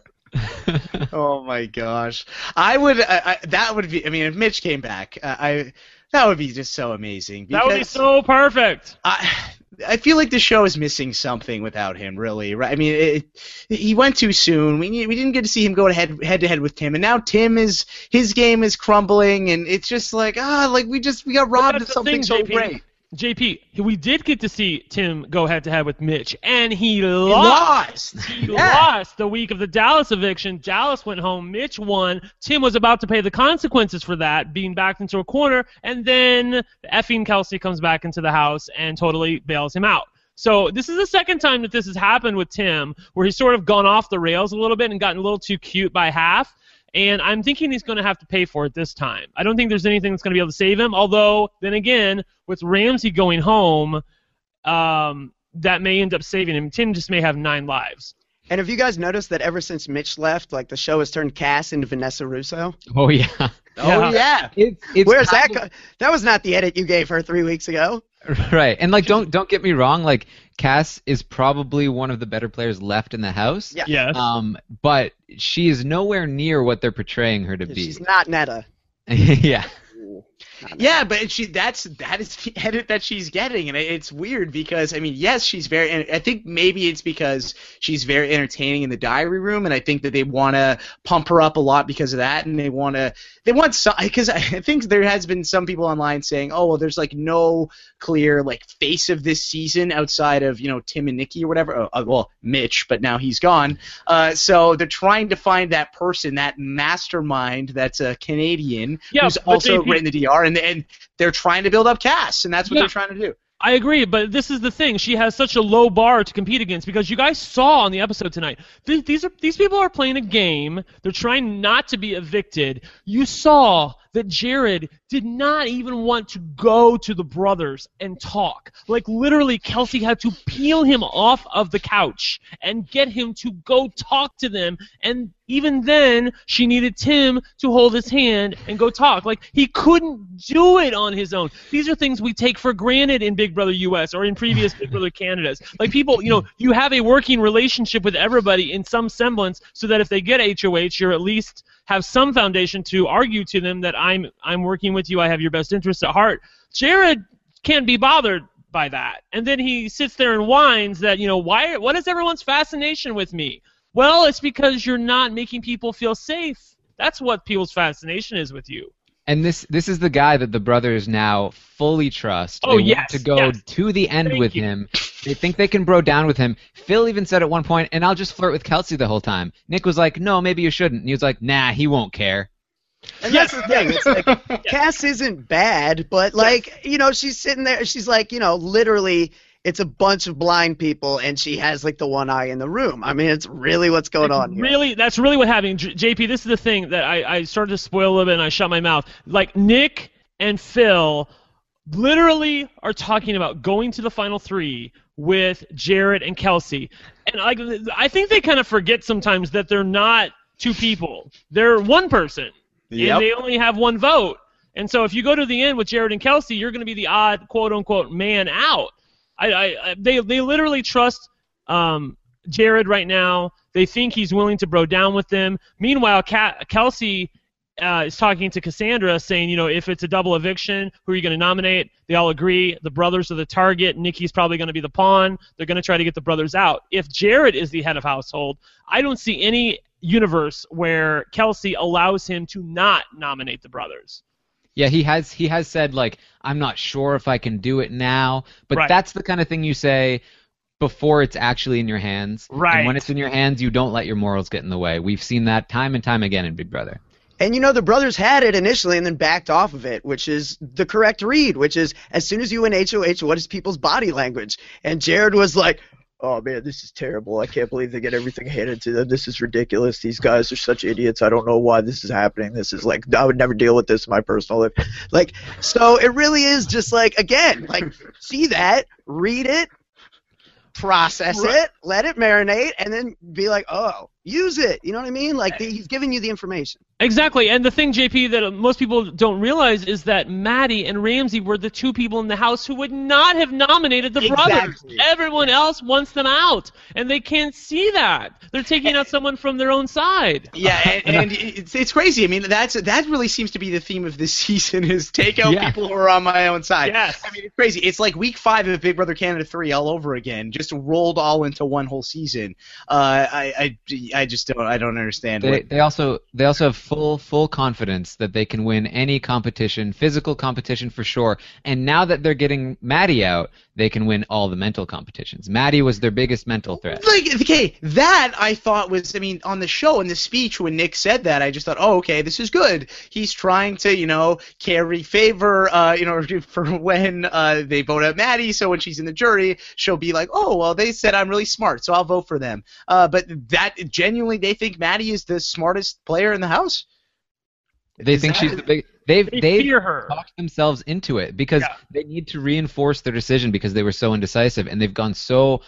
[SPEAKER 2] Oh my gosh. I would. That would be. I mean, if Mitch came back, that would be just so amazing.
[SPEAKER 3] That would be so perfect.
[SPEAKER 2] I feel like the show is missing something without him, really. Right? I mean, he went too soon. We didn't get to see him go head to head with Tim, and now his game is crumbling, and it's just like we got robbed of something so great.
[SPEAKER 3] JP, we did get to see Tim go head to head with Mitch, and he lost. He lost the week of the Dallas eviction. Dallas went home. Mitch won. Tim was about to pay the consequences for that, being backed into a corner, and then effing Kelsey comes back into the house and totally bails him out. So this is the second time that this has happened with Tim, where he's sort of gone off the rails a little bit and gotten a little too cute by half. And I'm thinking he's going to have to pay for it this time. I don't think there's anything that's going to be able to save him. Although, then again, with Ramsey going home, that may end up saving him. Tim just may have 9 lives.
[SPEAKER 5] And have you guys noticed that ever since Mitch left, like the show has turned Cass into Vanessa Russo?
[SPEAKER 4] Oh yeah.
[SPEAKER 2] Oh yeah.
[SPEAKER 5] Where's that? That was not the edit you gave her 3 weeks ago.
[SPEAKER 4] Right, and like don't get me wrong, like Cass is probably one of the better players left in the house.
[SPEAKER 5] Yeah.
[SPEAKER 3] Yes.
[SPEAKER 4] But she is nowhere near what they're portraying her to be.
[SPEAKER 5] She's not Netta.
[SPEAKER 4] Yeah.
[SPEAKER 2] Yeah, but that is the edit that she's getting, and it's weird because, I mean, yes, she's very, and I think maybe it's because she's very entertaining in the diary room, and I think that they want to pump her up a lot because of that, and they want some, because I think there has been some people online saying, oh, well, there's like no clear like face of this season outside of, Tim and Nikki or whatever, well, Mitch, but now he's gone, so they're trying to find that person, that mastermind that's a Canadian who's also right in the DR, and they're trying to build up Cass, and that's what they're trying to do.
[SPEAKER 3] I agree, but this is the thing. She has such a low bar to compete against because you guys saw on the episode tonight. These people are playing a game. They're trying not to be evicted. You saw that Jared did not even want to go to the brothers and talk. Like, literally, Kelsey had to peel him off of the couch and get him to go talk to them. And even then, she needed Tim to hold his hand and go talk. Like, he couldn't do it on his own. These are things we take for granted in Big Brother US or in previous Big Brother Canadas. Like, people, you have a working relationship with everybody in some semblance so that if they get HOH, you're at least have some foundation to argue to them that I'm working with you, I have your best interests at heart. Jared can't be bothered by that. And then he sits there and whines that, what is everyone's fascination with me? Well, it's because you're not making people feel safe. That's what people's fascination is with you.
[SPEAKER 4] And this is the guy that the brothers now fully trust.
[SPEAKER 3] Oh,
[SPEAKER 4] they
[SPEAKER 3] yes,
[SPEAKER 4] want to go to the end with him. They think they can bro down with him. Phil even said at one point, and I'll just flirt with Kelsey the whole time. Nick was like, no, maybe you shouldn't. And he was like, nah, he won't care.
[SPEAKER 5] And that's the thing. It's like, Cass isn't bad, but like, she's sitting there. She's like, literally, it's a bunch of blind people, and she has like the one eye in the room. I mean, it's really what's going on here.
[SPEAKER 3] That's really what happened. JP, this is the thing that I started to spoil a little bit, and I shut my mouth. Like, Nick and Phil literally are talking about going to the final 3 with Jared and Kelsey. And I think they kind of forget sometimes that they're not 2 people. They're 1 person. Yep. And they only have 1 vote. And so if you go to the end with Jared and Kelsey, you're going to be the odd, quote-unquote, man out. They literally trust Jared right now. They think he's willing to bro down with them. Meanwhile, Kelsey is talking to Cassandra, saying, if it's a double eviction, who are you going to nominate? They all agree. The brothers are the target. Nikki's probably going to be the pawn. They're going to try to get the brothers out. If Jared is the head of household, I don't see any universe where Kelsey allows him to not nominate the brothers.
[SPEAKER 4] Yeah, he has said, like, I'm not sure if I can do it now, but that's the kind of thing you say before it's actually in your hands.
[SPEAKER 3] Right.
[SPEAKER 4] And when it's in your hands, you don't let your morals get in the way. We've seen that time and time again in Big Brother.
[SPEAKER 5] And the brothers had it initially and then backed off of it, which is the correct read, which is as soon as you win HOH, what is people's body language? And Jared was like, oh, man, this is terrible. I can't believe they get everything handed to them. This is ridiculous. These guys are such idiots. I don't know why this is happening. This is like, I would never deal with this in my personal life. Like, so it really is just like, again, like, see that, read it, process it, let it marinate, and then be like, oh, use it. You know what I mean? Like, he's giving you the information.
[SPEAKER 3] Exactly, and the thing, JP, that most people don't realize is that Maddie and Ramsey were the two people in the house who would not have nominated the brothers. Everyone else wants them out, and they can't see that. They're taking out someone from their own side.
[SPEAKER 2] Yeah, and it's crazy. I mean, that really seems to be the theme of this season is take out people who are on my own side.
[SPEAKER 3] Yes.
[SPEAKER 2] I mean, it's crazy. It's like week 5 of Big Brother Canada 3 all over again, just rolled all into one whole season. I don't understand.
[SPEAKER 4] They also have full confidence that they can win any competition, physical competition for sure. And now that they're getting Maddie out, they can win all the mental competitions. Maddie was their biggest mental threat.
[SPEAKER 2] Like, okay, that I thought was, I mean, on the show, in the speech when Nick said that, I just thought, oh, okay, this is good. He's trying to, carry favor, for when they vote out Maddie, so when she's in the jury, she'll be like, oh, well, they said I'm really smart, so I'll vote for them. But that, genuinely, they think Maddie is the smartest player in the house?
[SPEAKER 4] They think she's the big. They've
[SPEAKER 3] fear her.
[SPEAKER 4] talked themselves into it because they need to reinforce their decision because they were so indecisive and they've gone so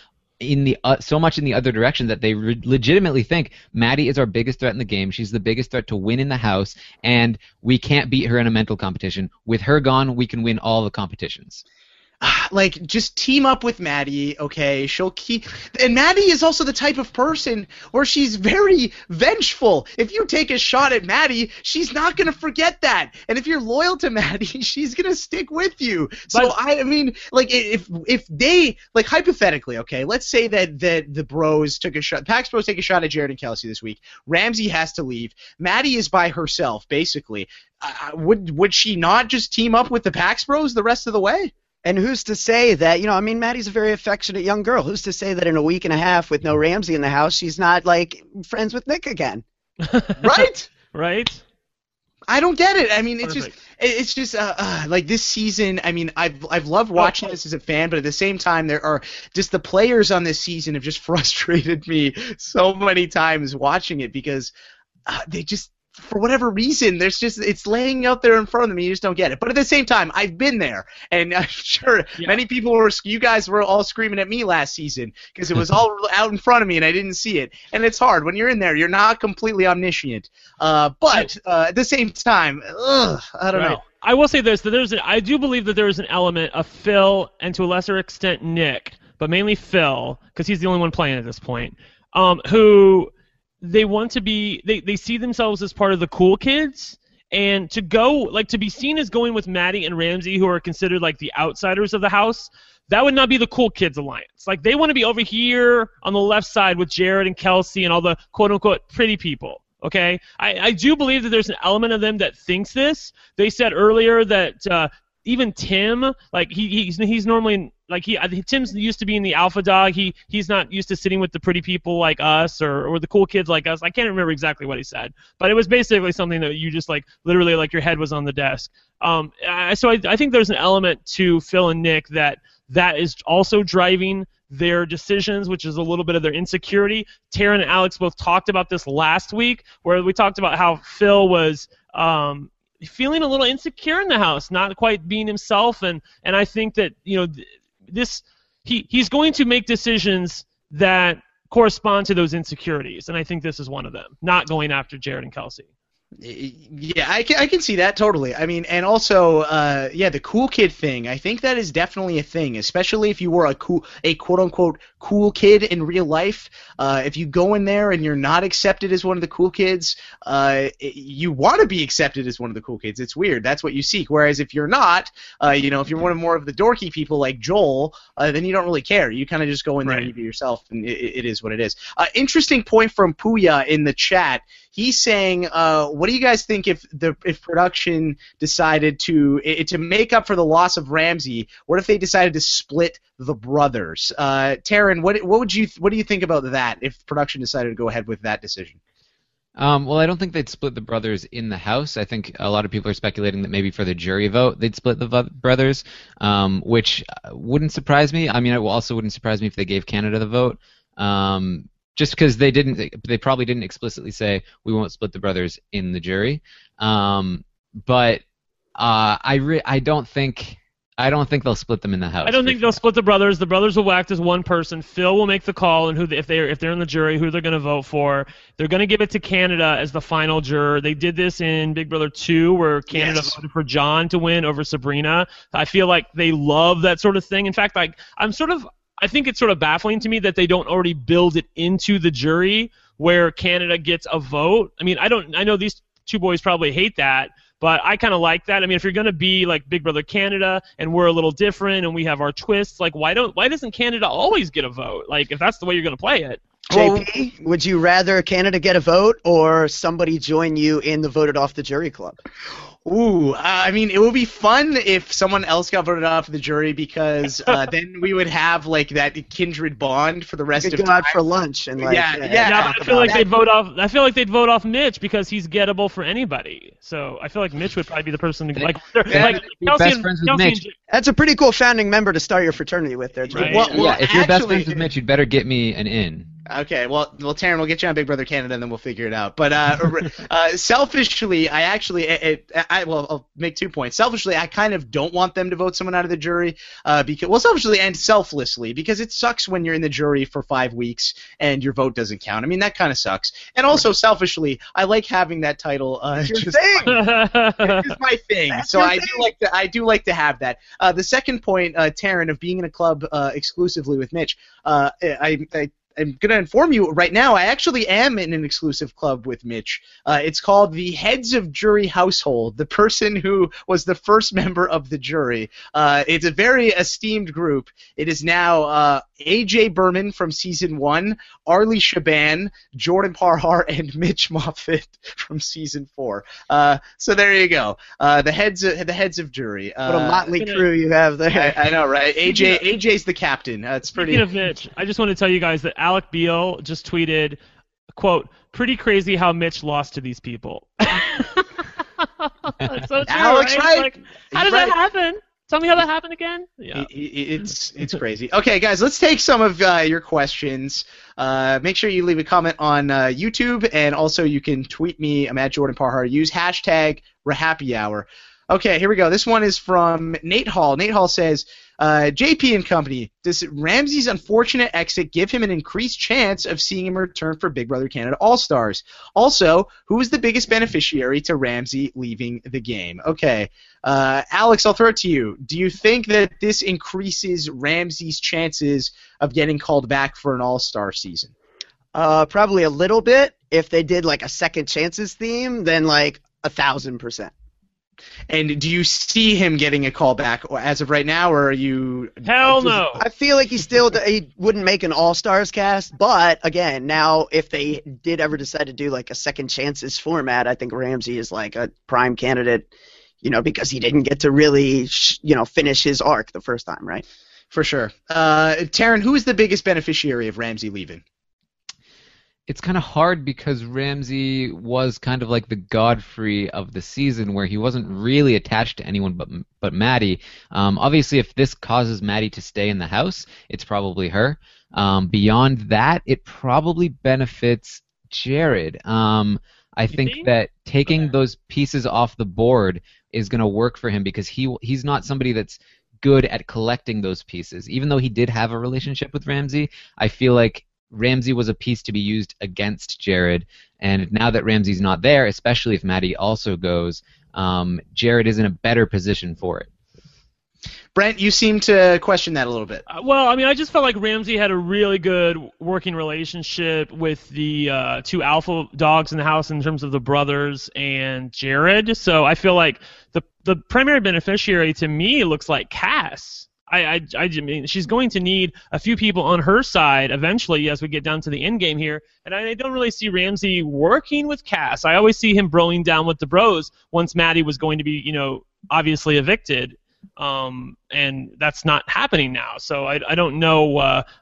[SPEAKER 4] much in the other direction that they legitimately think Maddie is our biggest threat in the game. She's the biggest threat to win in the house, and we can't beat her in a mental competition. With her gone, we can win all the competitions.
[SPEAKER 2] Like, just team up with Maddie, okay? She'll keep... And Maddie is also the type of person where she's very vengeful. If you take a shot at Maddie, she's not going to forget that. And if you're loyal to Maddie, she's going to stick with you. So, I mean, like, if they... Like, hypothetically, okay, let's say that the bros took a shot... Pax Bros take a shot at Jared and Kelsey this week. Ramsey has to leave. Maddie is by herself, basically. Would she not just team up with the Pax Bros the rest of the way?
[SPEAKER 5] And who's to say that, Maddie's a very affectionate young girl. Who's to say that in a week and a half with no Ramsey in the house, she's not, like, friends with Nick again?
[SPEAKER 2] Right?
[SPEAKER 3] Right?
[SPEAKER 2] I don't get it. I mean, it's just like this season. I mean, I've loved watching this as a fan, but at the same time, there are just the players on this season have just frustrated me so many times watching it because they just, for whatever reason, it's laying out there in front of me. You just don't get it. But at the same time, I've been there, and I'm sure many people you guys were all screaming at me last season because it was all out in front of me and I didn't see it. And it's hard when you're in there. You're not completely omniscient. But at the same time, I don't know.
[SPEAKER 3] I will say this: that I do believe that there is an element of Phil and to a lesser extent Nick, but mainly Phil, because he's the only one playing at this point, who. They want to be, they see themselves as part of the cool kids, and to be seen as going with Maddie and Ramsey, who are considered like the outsiders of the house, that would not be the cool kids alliance. Like, they want to be over here on the left side with Jared and Kelsey and all the quote-unquote pretty people. Okay? I do believe that there's an element of them that thinks this. They said earlier that even Tim, like he's normally like Tim's used to being the alpha dog. He's not used to sitting with the pretty people like us or the cool kids like us. I can't remember exactly what he said, but it was basically something that you just like literally like your head was on the desk. So I think there's an element to Phil and Nick that is also driving their decisions, which is a little bit of their insecurity. Taryn and Alex both talked about this last week, where we talked about how Phil was feeling a little insecure in the house, not quite being himself, and I think that he's going to make decisions that correspond to those insecurities, and I think this is one of them. Not going after Jared and Kelsey.
[SPEAKER 2] Yeah, I can see that totally. I mean, and also, the cool kid thing. I think that is definitely a thing, especially if you were a quote unquote cool kid in real life. If you go in there and you're not accepted as one of the cool kids, you want to be accepted as one of the cool kids. It's weird. That's what you seek. Whereas if you're not, if you're one of more of the dorky people like Joel, then you don't really care. You kind of just go in there and you be yourself, and it is what it is. Interesting point from Puya in the chat. He's saying, what do you guys think if production decided to make up for the loss of Ramsey? What if they decided to split the brothers? Taryn, what do you think about that if production decided to go ahead with that decision?
[SPEAKER 4] Well, I don't think they'd split the brothers in the house. I think a lot of people are speculating that maybe for the jury vote they'd split the brothers, which wouldn't surprise me. I mean, it also wouldn't surprise me if they gave Canada the vote. Just because they probably didn't explicitly say we won't split the brothers in the jury, but I don't think I don't think they'll split them in the house.
[SPEAKER 3] I don't think they'll split the brothers. The brothers will act as one person. Phil will make the call on if they're in the jury, who they're going to vote for. They're going to give it to Canada as the final juror. They did this in Big Brother 2, where Canada voted for John to win over Sabrina. I feel like they love that sort of thing. In fact, I think it's sort of baffling to me that they don't already build it into the jury where Canada gets a vote. I mean, I know these two boys probably hate that, but I kind of like that. I mean, if you're going to be like Big Brother Canada and we're a little different and we have our twists, like why doesn't Canada always get a vote? Like if that's the way you're going to play it.
[SPEAKER 5] JP, would you rather Canada get a vote or somebody join you in the voted off the jury club?
[SPEAKER 2] Ooh, I mean, it would be fun if someone else got voted off the jury because then we would have like that kindred bond for the rest of
[SPEAKER 5] go
[SPEAKER 2] time.
[SPEAKER 5] out for lunch and like
[SPEAKER 3] Yeah, but I feel like they'd vote off. I feel like they'd vote off Mitch because he's gettable for anybody. So I feel like Mitch would probably be the person to like.
[SPEAKER 4] Best friends with Mitch.
[SPEAKER 5] That's a pretty cool founding member to start your fraternity with there, JP.
[SPEAKER 3] Right.
[SPEAKER 2] Well,
[SPEAKER 4] if you're best friends with Mitch, you'd better get me an in.
[SPEAKER 2] Okay, well, Taryn, we'll get you on Big Brother Canada, and then we'll figure it out. But selfishly, I'll make 2 points. Selfishly, I kind of don't want them to vote someone out of the jury, selfishly and selflessly, because it sucks when you're in the jury for 5 weeks and your vote doesn't count. I mean, that kind of sucks. And also, selfishly, I like having that title.
[SPEAKER 5] It's
[SPEAKER 2] my thing. So I do like to have that. The second point, Taryn, of being in a club exclusively with Mitch, I'm going to inform you right now, I actually am in an exclusive club with Mitch. It's called the Heads of Jury Household, the person who was the first member of the jury. It's a very esteemed group. It is now AJ Berman from Season 1, Arlie Shaban, Jordan Parhar, and Mitch Moffitt from Season 4. So there you go. The heads of jury.
[SPEAKER 5] What a motley crew you have there.
[SPEAKER 2] I know, right? AJ's the captain. It's pretty.
[SPEAKER 3] Speaking of Mitch, I just want to tell you guys that Alec Beal just tweeted, quote, "Pretty crazy how Mitch lost to these people." That's so true,
[SPEAKER 2] Alex, right?
[SPEAKER 3] Like, how does that happen? Tell me how that happened again. Yeah.
[SPEAKER 2] It's crazy. Okay, guys, let's take some of your questions. Make sure you leave a comment on YouTube, and also you can tweet me. I'm at Jordan Parhar. Use hashtag #RaHappyHour. Okay, here we go. This one is from Nate Hall. Nate Hall says, JP and company, does Ramsey's unfortunate exit give him an increased chance of seeing him return for Big Brother Canada All-Stars? Also, who is the biggest beneficiary to Ramsey leaving the game? Okay, Alex, I'll throw it to you. Do you think that this increases Ramsey's chances of getting called back for an All-Star season?
[SPEAKER 5] Probably a little bit. If they did like a second chances theme, then like 1,000%.
[SPEAKER 2] And do you see him getting a call back as of right now, or are you?
[SPEAKER 3] Hell no.
[SPEAKER 5] I feel like he wouldn't make an All-Stars cast, but again, now if they did ever decide to do like a second chances format, I think Ramsey is like a prime candidate, because he didn't get to really, finish his arc the first time, right?
[SPEAKER 2] For sure. Taryn, who is the biggest beneficiary of Ramsey leaving?
[SPEAKER 4] It's kind of hard because Ramsey was kind of like the Godfrey of the season, where he wasn't really attached to anyone but Maddie. Obviously, if this causes Maddie to stay in the house, it's probably her. Beyond that, it probably benefits Jared. I think that taking those pieces off the board is going to work for him because he's not somebody that's good at collecting those pieces. Even though he did have a relationship with Ramsey, I feel like Ramsey was a piece to be used against Jared, and now that Ramsey's not there, especially if Maddie also goes, Jared is in a better position for it.
[SPEAKER 2] Brent, you seem to question that a little bit.
[SPEAKER 3] Well, I mean, I just felt like Ramsey had a really good working relationship with the two alpha dogs in the house in terms of the brothers and Jared, so I feel like the primary beneficiary to me looks like Cass. I mean, she's going to need a few people on her side eventually as we get down to the end game here, and I don't really see Ramsey working with Cass. I always see him broing down with the bros once Maddie was going to be, obviously evicted, and that's not happening now. So I don't know.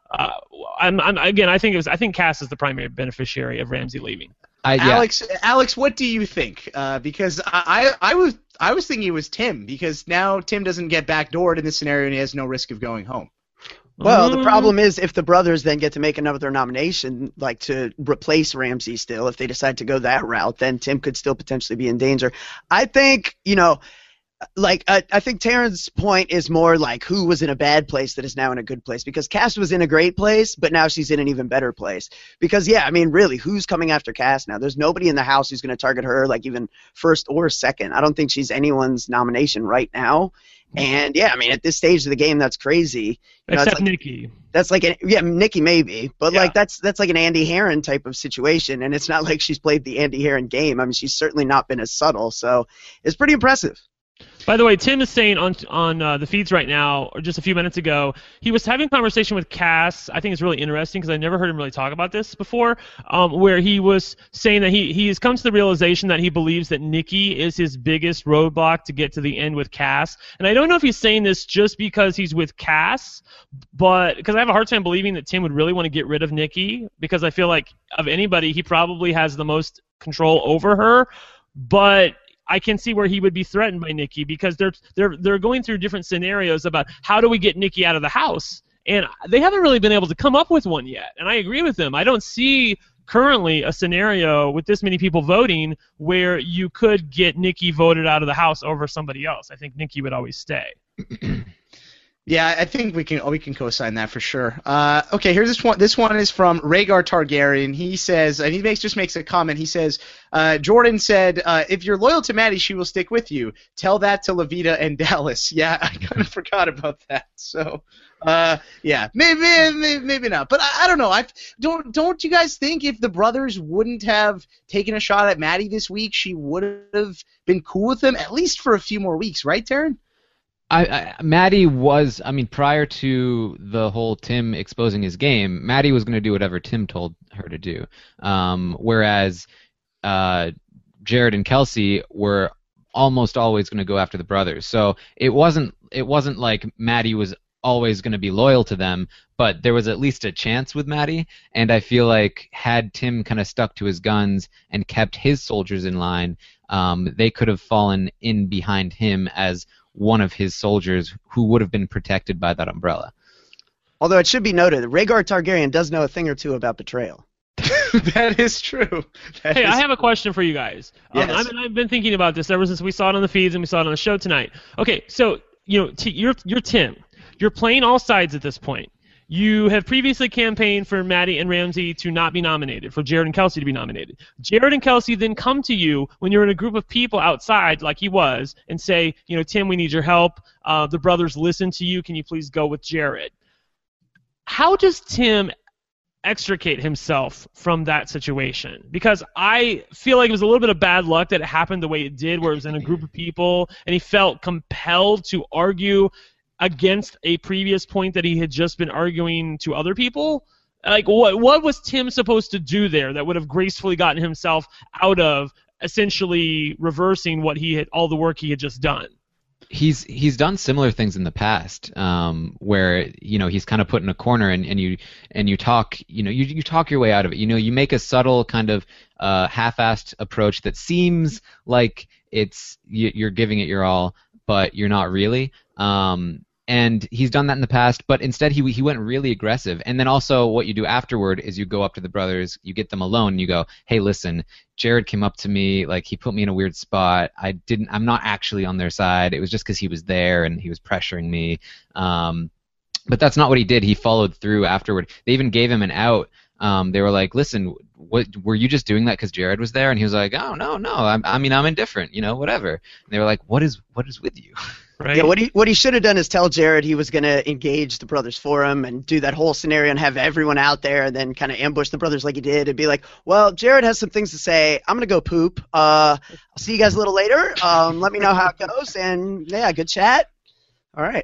[SPEAKER 3] I think Cass is the primary beneficiary of Ramsey leaving.
[SPEAKER 2] Alex, what do you think? Because I was thinking it was Tim, because now Tim doesn't get backdoored in this scenario and he has no risk of going home.
[SPEAKER 5] Well, the problem is if the brothers then get to make another nomination, like to replace Ramsey still, if they decide to go that route, then Tim could still potentially be in danger. I think, like I think Taryn's point is more like who was in a bad place that is now in a good place, because Cass was in a great place, but now she's in an even better place. Because yeah, I mean, really, who's coming after Cass now? There's nobody in the house who's going to target her, like even first or second. I don't think she's anyone's nomination right now. And yeah, I mean, at this stage of the game, that's crazy. You know,
[SPEAKER 3] Except
[SPEAKER 5] like,
[SPEAKER 3] Nikki.
[SPEAKER 5] that's like Nikki maybe, but
[SPEAKER 3] Yeah.
[SPEAKER 5] like that's like an Andy Herron type of situation, and it's not like she's played the Andy Herron game. I mean, she's certainly not been as subtle, so it's pretty impressive.
[SPEAKER 3] By the way, Tim is saying on the feeds right now, or just a few minutes ago, he was having a conversation with Cass. I think it's really interesting because I never heard him really talk about this before, where he was saying that he has come to the realization that he believes that Nikki is his biggest roadblock to get to the end with Cass. And I don't know if he's saying this just because he's with Cass, but because I have a hard time believing that Tim would really want to get rid of Nikki, because I feel like of anybody, he probably has the most control over her. But I can see where he would be threatened by Nikki, because they're going through different scenarios about how do we get Nikki out of the house, and they haven't really been able to come up with one yet. And I agree with them. I don't see currently a scenario with this many people voting where you could get Nikki voted out of the house over somebody else. I think Nikki would always stay.
[SPEAKER 2] Yeah, I think we can co-sign that for sure. Okay, here's this one. This one is from Rhaegar Targaryen. He says, and he just makes a comment. He says, Jordan said, if you're loyal to Maddie, she will stick with you. Tell that to Levita and Dallas. Yeah, I kind of forgot about that. So, yeah, maybe not. But I don't know. Don't you guys think if the brothers wouldn't have taken a shot at Maddie this week, she would have been cool with them at least for a few more weeks, right, Taryn?
[SPEAKER 4] Maddie was, I mean, prior to the whole Tim exposing his game, Maddie was going to do whatever Tim told her to do. Whereas Jared and Kelsey were almost always going to go after the brothers. So it wasn't like Maddie was always going to be loyal to them, but there was at least a chance with Maddie. And I feel like had Tim kind of stuck to his guns and kept his soldiers in line, they could have fallen in behind him as one of his soldiers who would have been protected by that umbrella.
[SPEAKER 5] Although it should be noted, Rhaegar Targaryen does know a thing or two about betrayal.
[SPEAKER 2] That is true.
[SPEAKER 3] Hey, I have a question for you guys.
[SPEAKER 2] Yes.
[SPEAKER 3] I've been thinking about this ever since we saw it on the feeds and we saw it on the show tonight. Okay, so you're Tim. You're playing all sides at this point. You have previously campaigned for Maddie and Ramsey to not be nominated, for Jared and Kelsey to be nominated. Jared and Kelsey then come to you when you're in a group of people outside, like he was, and say, Tim, we need your help. The brothers listen to you. Can you please go with Jared? How does Tim extricate himself from that situation? Because I feel like it was a little bit of bad luck that it happened the way it did, where it was in a group of people, and he felt compelled to argue against a previous point that he had just been arguing to other people. Like, what was Tim supposed to do there that would have gracefully gotten himself out of essentially reversing all the work he had just done?
[SPEAKER 4] He's done similar things in the past, where he's kind of put in a corner and you talk you talk your way out of it. You make a subtle kind of half-assed approach that seems like you're giving it your all, but you're not really. And he's done that in the past, but instead he went really aggressive. And then also what you do afterward is you go up to the brothers, you get them alone, and you go, hey, listen, Jared came up to me, like he put me in a weird spot. I'm not actually on their side. It was just because he was there and he was pressuring me. But that's not what he did. He followed through afterward. They even gave him an out. They were like, listen, what were you just doing that because Jared was there? And he was like, oh, no, I'm indifferent, whatever. And they were like, what is with you?
[SPEAKER 3] Right?
[SPEAKER 5] Yeah, what he should have done is tell Jared he was going to engage the brothers for him and do that whole scenario and have everyone out there and then kind of ambush the brothers like he did and be like, well, Jared has some things to say. I'm going to go poop. I'll see you guys a little later. Let me know how it goes. And, yeah, good chat. All right.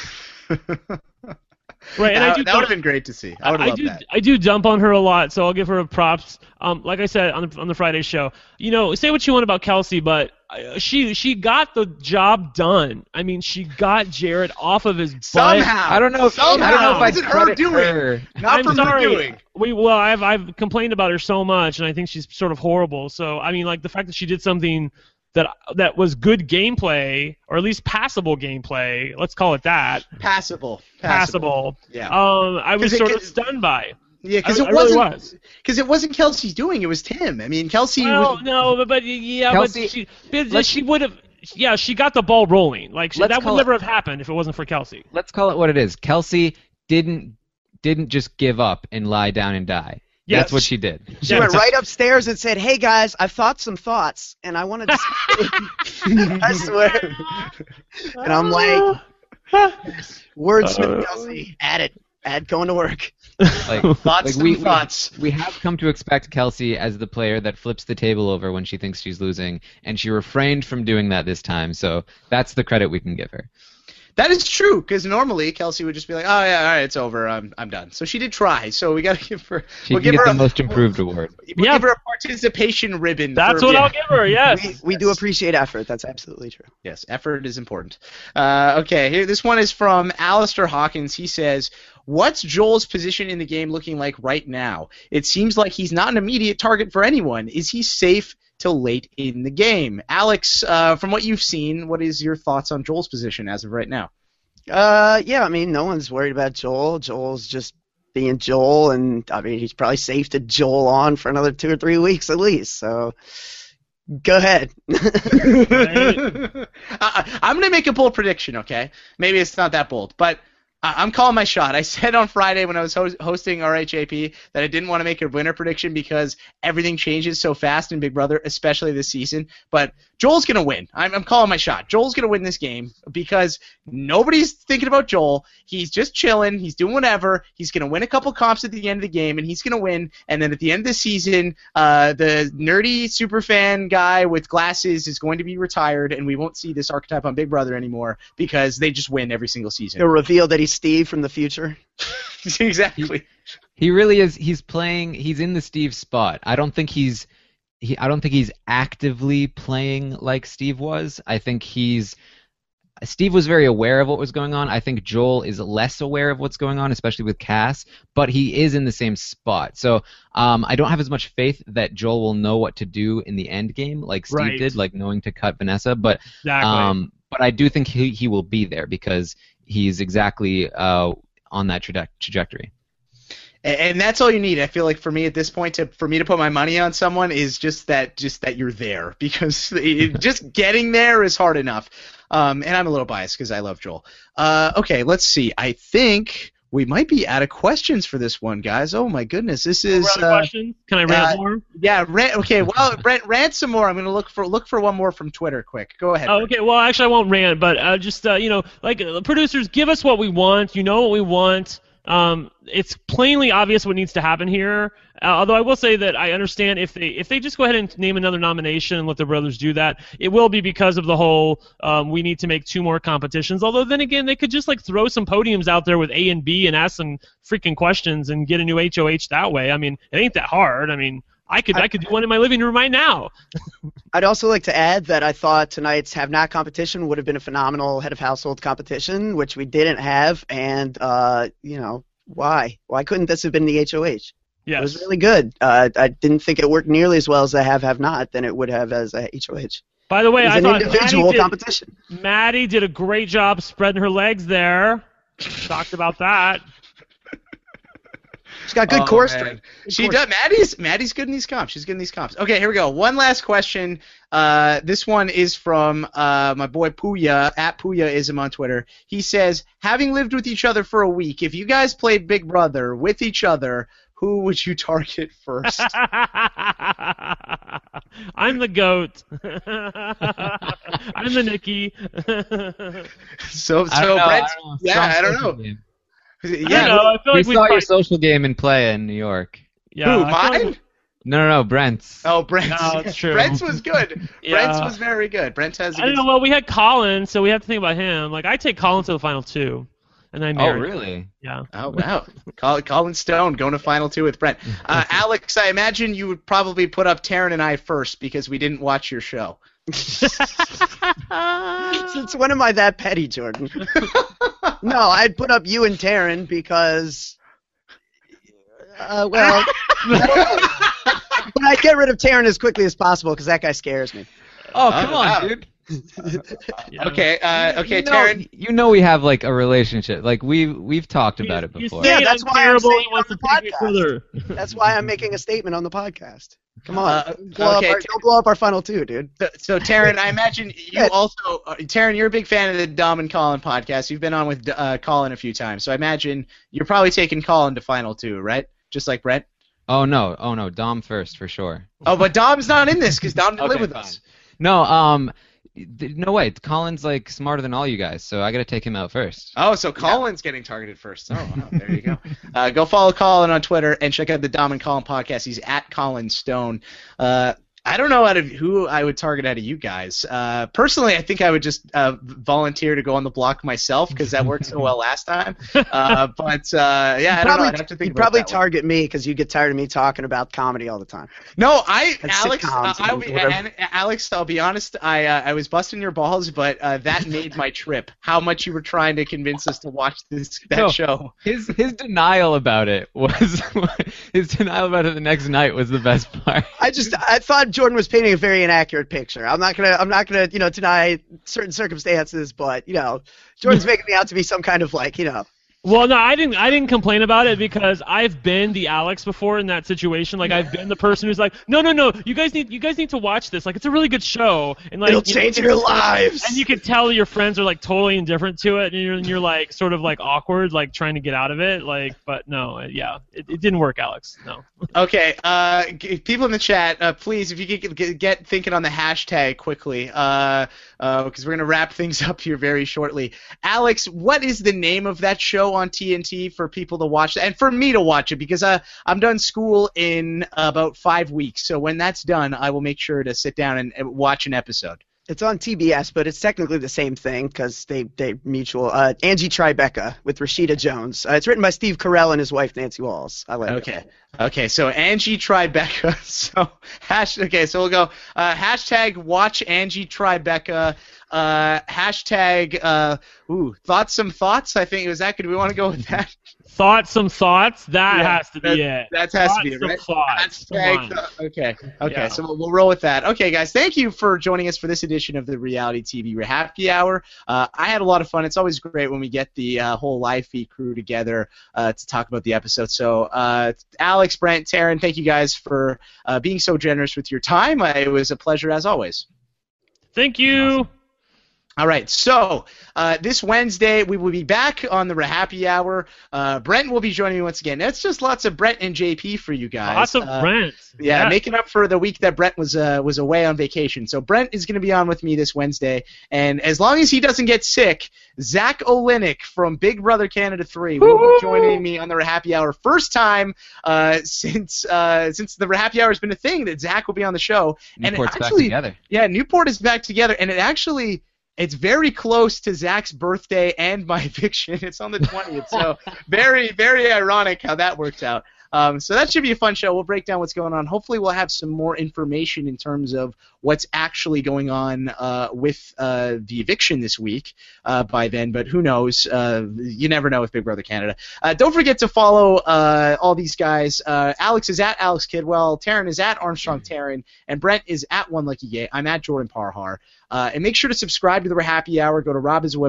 [SPEAKER 3] Right, and
[SPEAKER 2] that would have been great to see. I would have loved that.
[SPEAKER 3] I do dump on her a lot, so I'll give her props. Like I said on the Friday show, say what you want about Kelsey, but she got the job done. I mean, she got Jared off of his butt.
[SPEAKER 2] Somehow.
[SPEAKER 4] I don't know if I'd
[SPEAKER 2] It's her
[SPEAKER 4] credit
[SPEAKER 2] doing.
[SPEAKER 4] her.
[SPEAKER 2] Not
[SPEAKER 3] I'm
[SPEAKER 2] from
[SPEAKER 3] sorry.
[SPEAKER 2] her doing.
[SPEAKER 3] I've complained about her so much, and I think she's sort of horrible. So I mean, like the fact that she did something that was good gameplay, or at least passable gameplay. Let's call it that.
[SPEAKER 2] Passable.
[SPEAKER 3] Yeah. I was sort of stunned by.
[SPEAKER 2] Yeah, because it wasn't Kelsey's doing. It was Tim. I mean, Kelsey.
[SPEAKER 3] Well, no, but
[SPEAKER 4] Kelsey,
[SPEAKER 3] she would have. yeah, she got the ball rolling. Like
[SPEAKER 4] Let's
[SPEAKER 3] that would
[SPEAKER 4] call
[SPEAKER 3] never have happened if it wasn't for Kelsey.
[SPEAKER 4] Let's call it what it is. Kelsey didn't just give up and lie down and die.
[SPEAKER 3] Yes.
[SPEAKER 4] That's what she did.
[SPEAKER 5] She went right upstairs and said, "Hey guys, I've thought some thoughts, and I wanted to." I swear. And I'm like, wordsmith Kelsey, add going to work.
[SPEAKER 4] Like,
[SPEAKER 2] Thoughts and thoughts.
[SPEAKER 4] We have come to expect Kelsey as the player that flips the table over when she thinks she's losing, and she refrained from doing that this time. So that's the credit we can give her.
[SPEAKER 2] That is true, because normally Kelsey would just be like, "Oh yeah, all right, it's over. I'm done." So she did try. So we got to give her.
[SPEAKER 4] She can get the most improved award.
[SPEAKER 2] We'll give her a participation ribbon.
[SPEAKER 3] That's what I'll give her. Yes.
[SPEAKER 5] We do appreciate effort. That's absolutely true.
[SPEAKER 2] Yes, effort is important. Okay, here this one is from Alistair Hawkins. He says, "What's Joel's position in the game looking like right now? It seems like he's not an immediate target for anyone. Is he safe till late in the game?" Alex, from what you've seen, what is your thoughts on Joel's position as of right now?
[SPEAKER 5] Yeah, I mean, no one's worried about Joel. Joel's just being Joel, and I mean, he's probably safe to Joel on for another 2 or 3 weeks at least. So, go ahead.
[SPEAKER 2] I'm going to make a bold prediction, okay? Maybe it's not that bold, but I'm calling my shot. I said on Friday when I was hosting RHAP that I didn't want to make a winner prediction because everything changes so fast in Big Brother, especially this season. But Joel's going to win. I'm calling my shot. Joel's going to win this game because nobody's thinking about Joel. He's just chilling. He's doing whatever. He's going to win a couple comps at the end of the game, and he's going to win. And then at the end of the season, the nerdy superfan guy with glasses is going to be retired, and we won't see this archetype on Big Brother anymore because they just win every single season.
[SPEAKER 5] They'll reveal that he's Steve from the future.
[SPEAKER 2] Exactly.
[SPEAKER 4] He really is. He's in the Steve spot. I don't think he's actively playing like Steve was. I think Steve was very aware of what was going on. I think Joel is less aware of what's going on, especially with Cass, but he is in the same spot. So I don't have as much faith that Joel will know what to do in the end game like Steve did, like knowing to cut Vanessa. But
[SPEAKER 3] Exactly.
[SPEAKER 4] but I do think he will be there because he's exactly on that trajectory.
[SPEAKER 2] And that's all you need. I feel like for me at this point, for me to put my money on someone is just that you're there, because just getting there is hard enough. And I'm a little biased because I love Joel. Okay, let's see. I think we might be out of questions for this one, guys. Oh my goodness, this is.
[SPEAKER 3] Questions? Can I rant more?
[SPEAKER 2] Yeah, rant. Okay, well, rant some more. I'm gonna look for one more from Twitter. Quick, go ahead.
[SPEAKER 3] Oh, okay. Well, actually, I won't rant, but just producers, give us what we want. You know what we want. It's plainly obvious what needs to happen here. Although I will say that I understand if they just go ahead and name another nomination and let the brothers do that, it will be because of the whole we need to make 2 more competitions. Although then again, they could just like throw some podiums out there with A and B and ask some freaking questions and get a new HOH that way. I mean, it ain't that hard. I mean, I could do one in my living room right now.
[SPEAKER 5] I'd also like to add that I thought tonight's Have Not competition would have been a phenomenal head of household competition, which we didn't have, and why? Why couldn't this have been the HOH?
[SPEAKER 3] Yes.
[SPEAKER 5] It was really good. I didn't think it worked nearly as well as the Have Not than it would have as a HOH.
[SPEAKER 3] By the way,
[SPEAKER 5] It was
[SPEAKER 3] I
[SPEAKER 5] an
[SPEAKER 3] thought
[SPEAKER 5] individual competition.
[SPEAKER 3] Maddie did a great job spreading her legs there. Talked about that.
[SPEAKER 5] She's got good core strength.
[SPEAKER 2] She does. Maddie's good in these comps. She's good in these comps. Okay, here we go. One last question. This one is from my boy Puya, at Puyaism on Twitter. He says, having lived with each other for a week, if you guys played Big Brother with each other, who would you target first?
[SPEAKER 3] I'm the goat. I'm the Nikki.
[SPEAKER 2] So
[SPEAKER 4] I don't know,
[SPEAKER 2] Brent,
[SPEAKER 4] I
[SPEAKER 2] I
[SPEAKER 4] don't know.
[SPEAKER 2] don't know.
[SPEAKER 3] Yeah, I feel
[SPEAKER 4] We
[SPEAKER 3] like we
[SPEAKER 4] saw your
[SPEAKER 3] probably,
[SPEAKER 4] social game in play in New York.
[SPEAKER 3] yeah,
[SPEAKER 2] Who,
[SPEAKER 3] I feel like
[SPEAKER 2] mine?
[SPEAKER 4] No, Brent's.
[SPEAKER 2] Oh, Brent's.
[SPEAKER 3] No, it's true.
[SPEAKER 2] Brent's was good.
[SPEAKER 3] Yeah.
[SPEAKER 2] Brent's was very good. Brent has a
[SPEAKER 3] I don't
[SPEAKER 2] good...
[SPEAKER 3] know. Well, we had Colin, so we have to think about him. Like, I take Colin to the final 2, and then
[SPEAKER 4] Oh,
[SPEAKER 3] marry him.
[SPEAKER 4] really?
[SPEAKER 3] Yeah.
[SPEAKER 2] Oh, wow. Colin Stone going to final 2 with Brent. Alex, I imagine you would probably put up Taryn and I first because we didn't watch your show.
[SPEAKER 5] Since when am I that petty, Jordan? No, I'd put up you and Taryn because, but I'd get rid of Taryn as quickly as possible because that guy scares me.
[SPEAKER 4] Oh, come on,
[SPEAKER 2] wow.
[SPEAKER 4] dude.
[SPEAKER 3] Yeah.
[SPEAKER 2] Okay, okay,
[SPEAKER 4] you know,
[SPEAKER 2] Taryn.
[SPEAKER 4] you know we have like a relationship. Like we've talked about it
[SPEAKER 3] You
[SPEAKER 4] before.
[SPEAKER 3] say
[SPEAKER 5] Yeah, that's
[SPEAKER 3] I'm
[SPEAKER 5] why I'm
[SPEAKER 3] terrible.
[SPEAKER 5] saying
[SPEAKER 3] He
[SPEAKER 5] it
[SPEAKER 3] wants
[SPEAKER 5] on
[SPEAKER 3] to
[SPEAKER 5] the
[SPEAKER 3] take it
[SPEAKER 5] podcast.
[SPEAKER 3] further.
[SPEAKER 5] That's why I'm making a statement on the podcast. Come on,
[SPEAKER 2] Okay,
[SPEAKER 5] don't blow up our final two, dude.
[SPEAKER 2] So Taryn, I imagine you
[SPEAKER 5] Good.
[SPEAKER 2] also, Taryn, you're a big fan of the Dom and Colin podcast. You've been on with Colin a few times, so I imagine you're probably taking Colin to final two, right? Just like Brent.
[SPEAKER 4] Oh no, Dom first for sure.
[SPEAKER 2] Oh, but Dom's not in this because Dom didn't live with
[SPEAKER 4] fine.
[SPEAKER 2] us.
[SPEAKER 4] No, no way. Colin's like smarter than all you guys, so I gotta take him out first.
[SPEAKER 2] Oh, so Colin's getting targeted first. Oh, there you go. Go follow Colin on Twitter and check out the Dom and Colin podcast. He's at Colin Stone. I don't know out of who I would target out of you guys. Personally, I think I would just volunteer to go on the block myself because that worked so well last time. Yeah, I don't know. I'd have to think
[SPEAKER 5] You'd
[SPEAKER 2] about
[SPEAKER 5] probably
[SPEAKER 2] that one.
[SPEAKER 5] target me because you get tired of me talking about comedy all the time.
[SPEAKER 2] No,
[SPEAKER 5] And
[SPEAKER 2] Alex,
[SPEAKER 5] sitcoms
[SPEAKER 2] Alex, I'll be honest, I was busting your balls, but that made my trip. How much you were trying to convince us to watch that show.
[SPEAKER 4] His denial about it was the next night was the best part.
[SPEAKER 5] I thought Jordan was painting a very inaccurate picture. I'm not gonna deny certain circumstances, but Jordan's making me out to be some kind of
[SPEAKER 3] Well, no, I didn't complain about it because I've been the Alex before in that situation. Like I've been the person who's like, no, you guys need to watch this. Like it's a really good show, and like
[SPEAKER 5] it'll change your lives.
[SPEAKER 3] And you could tell your friends are like totally indifferent to it, and you're like sort of like awkward, like trying to get out of it. Like, but no, yeah, it didn't work, Alex. No.
[SPEAKER 2] Okay, people in the chat, please, if you could get thinking on the hashtag quickly, because we're gonna wrap things up here very shortly. Alex, what is the name of that show on TNT for people to watch and for me to watch it? Because I'm done school in about 5 weeks, so when that's done, I will make sure to sit down and watch an episode.
[SPEAKER 5] It's on TBS, but it's technically the same thing because they mutual. Angie Tribeca with Rashida Jones. It's written by Steve Carell and his wife Nancy Walls. I like it.
[SPEAKER 2] Okay, so Angie Tribeca. So we'll go hashtag watch Angie Tribeca. Hashtag thoughts some thoughts. I think was that. Do we want to go with that?
[SPEAKER 3] Some thoughts. That has to be it.
[SPEAKER 2] That has to be it, right?
[SPEAKER 3] Thoughts.
[SPEAKER 2] Okay.
[SPEAKER 3] Yeah.
[SPEAKER 2] So we'll roll with that. Okay, guys, thank you for joining us for this edition of the Reality TV Happy Hour. I had a lot of fun. It's always great when we get the whole live feed crew together to talk about the episode. So, Alex, Brent, Taryn, thank you guys for being so generous with your time. It was a pleasure as always.
[SPEAKER 3] Thank you.
[SPEAKER 2] Awesome. All right, so this Wednesday we will be back on the Happy Hour. Brent will be joining me once again. That's just lots of Brent and JP for you guys.
[SPEAKER 3] Lots of Brent.
[SPEAKER 2] Yeah, making up for the week that Brent was away on vacation. So Brent is going to be on with me this Wednesday, and as long as he doesn't get sick, Zach Olenek from Big Brother Canada 3 will be joining me on the Happy Hour. First time since the Happy Hour has been a thing that Zach will be on the show.
[SPEAKER 4] Newport's
[SPEAKER 2] and actually,
[SPEAKER 4] back together.
[SPEAKER 2] Yeah, Newport is back together, and it's very close to Zach's birthday and my eviction. It's on the 20th, so very, very ironic how that worked out. So that should be a fun show. We'll break down what's going on. Hopefully we'll have some more information in terms of what's actually going on with the eviction this week by then, but who knows? You never know with Big Brother Canada. Don't forget to follow all these guys. Alex is at Alex Kidwell, Taryn is at Armstrong Taryn, and Brent is at One Lucky Gay. I'm at Jordan Parhar. And make sure to subscribe to the Rahappy Hour. Go to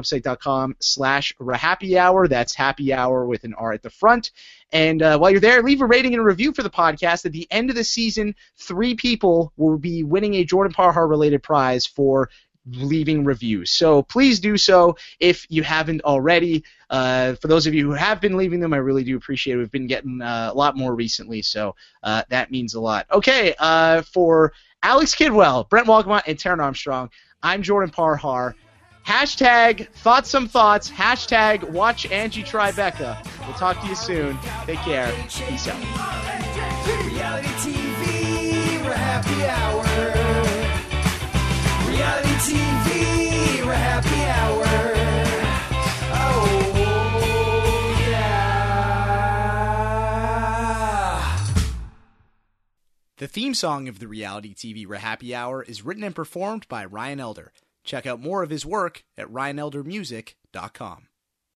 [SPEAKER 2] robhasawebsite.com/Rahappy Hour. That's happy hour with an R at the front. And while you're there, leave a rating and a review for the podcast. At the end of the season, 3 people will be winning a Jordan Parhar-related prize for leaving reviews. So please do so if you haven't already. For those of you who have been leaving them, I really do appreciate it. We've been getting a lot more recently, so that means a lot. Okay, for Alex Kidwell, Brent Walkmont, and Taryn Armstrong, I'm Jordan Parhar. Hashtag thoughts some thoughts. Hashtag watch Angie Tribeca. We'll talk to you soon. Take care. Peace out.
[SPEAKER 1] Reality TV, we're happy hour. Reality TV, we're happy hour. Oh, yeah. The theme song of the Reality TV Happy Hour is written and performed by Ryan Elder. Check out more of his work at ryaneldermusic.com.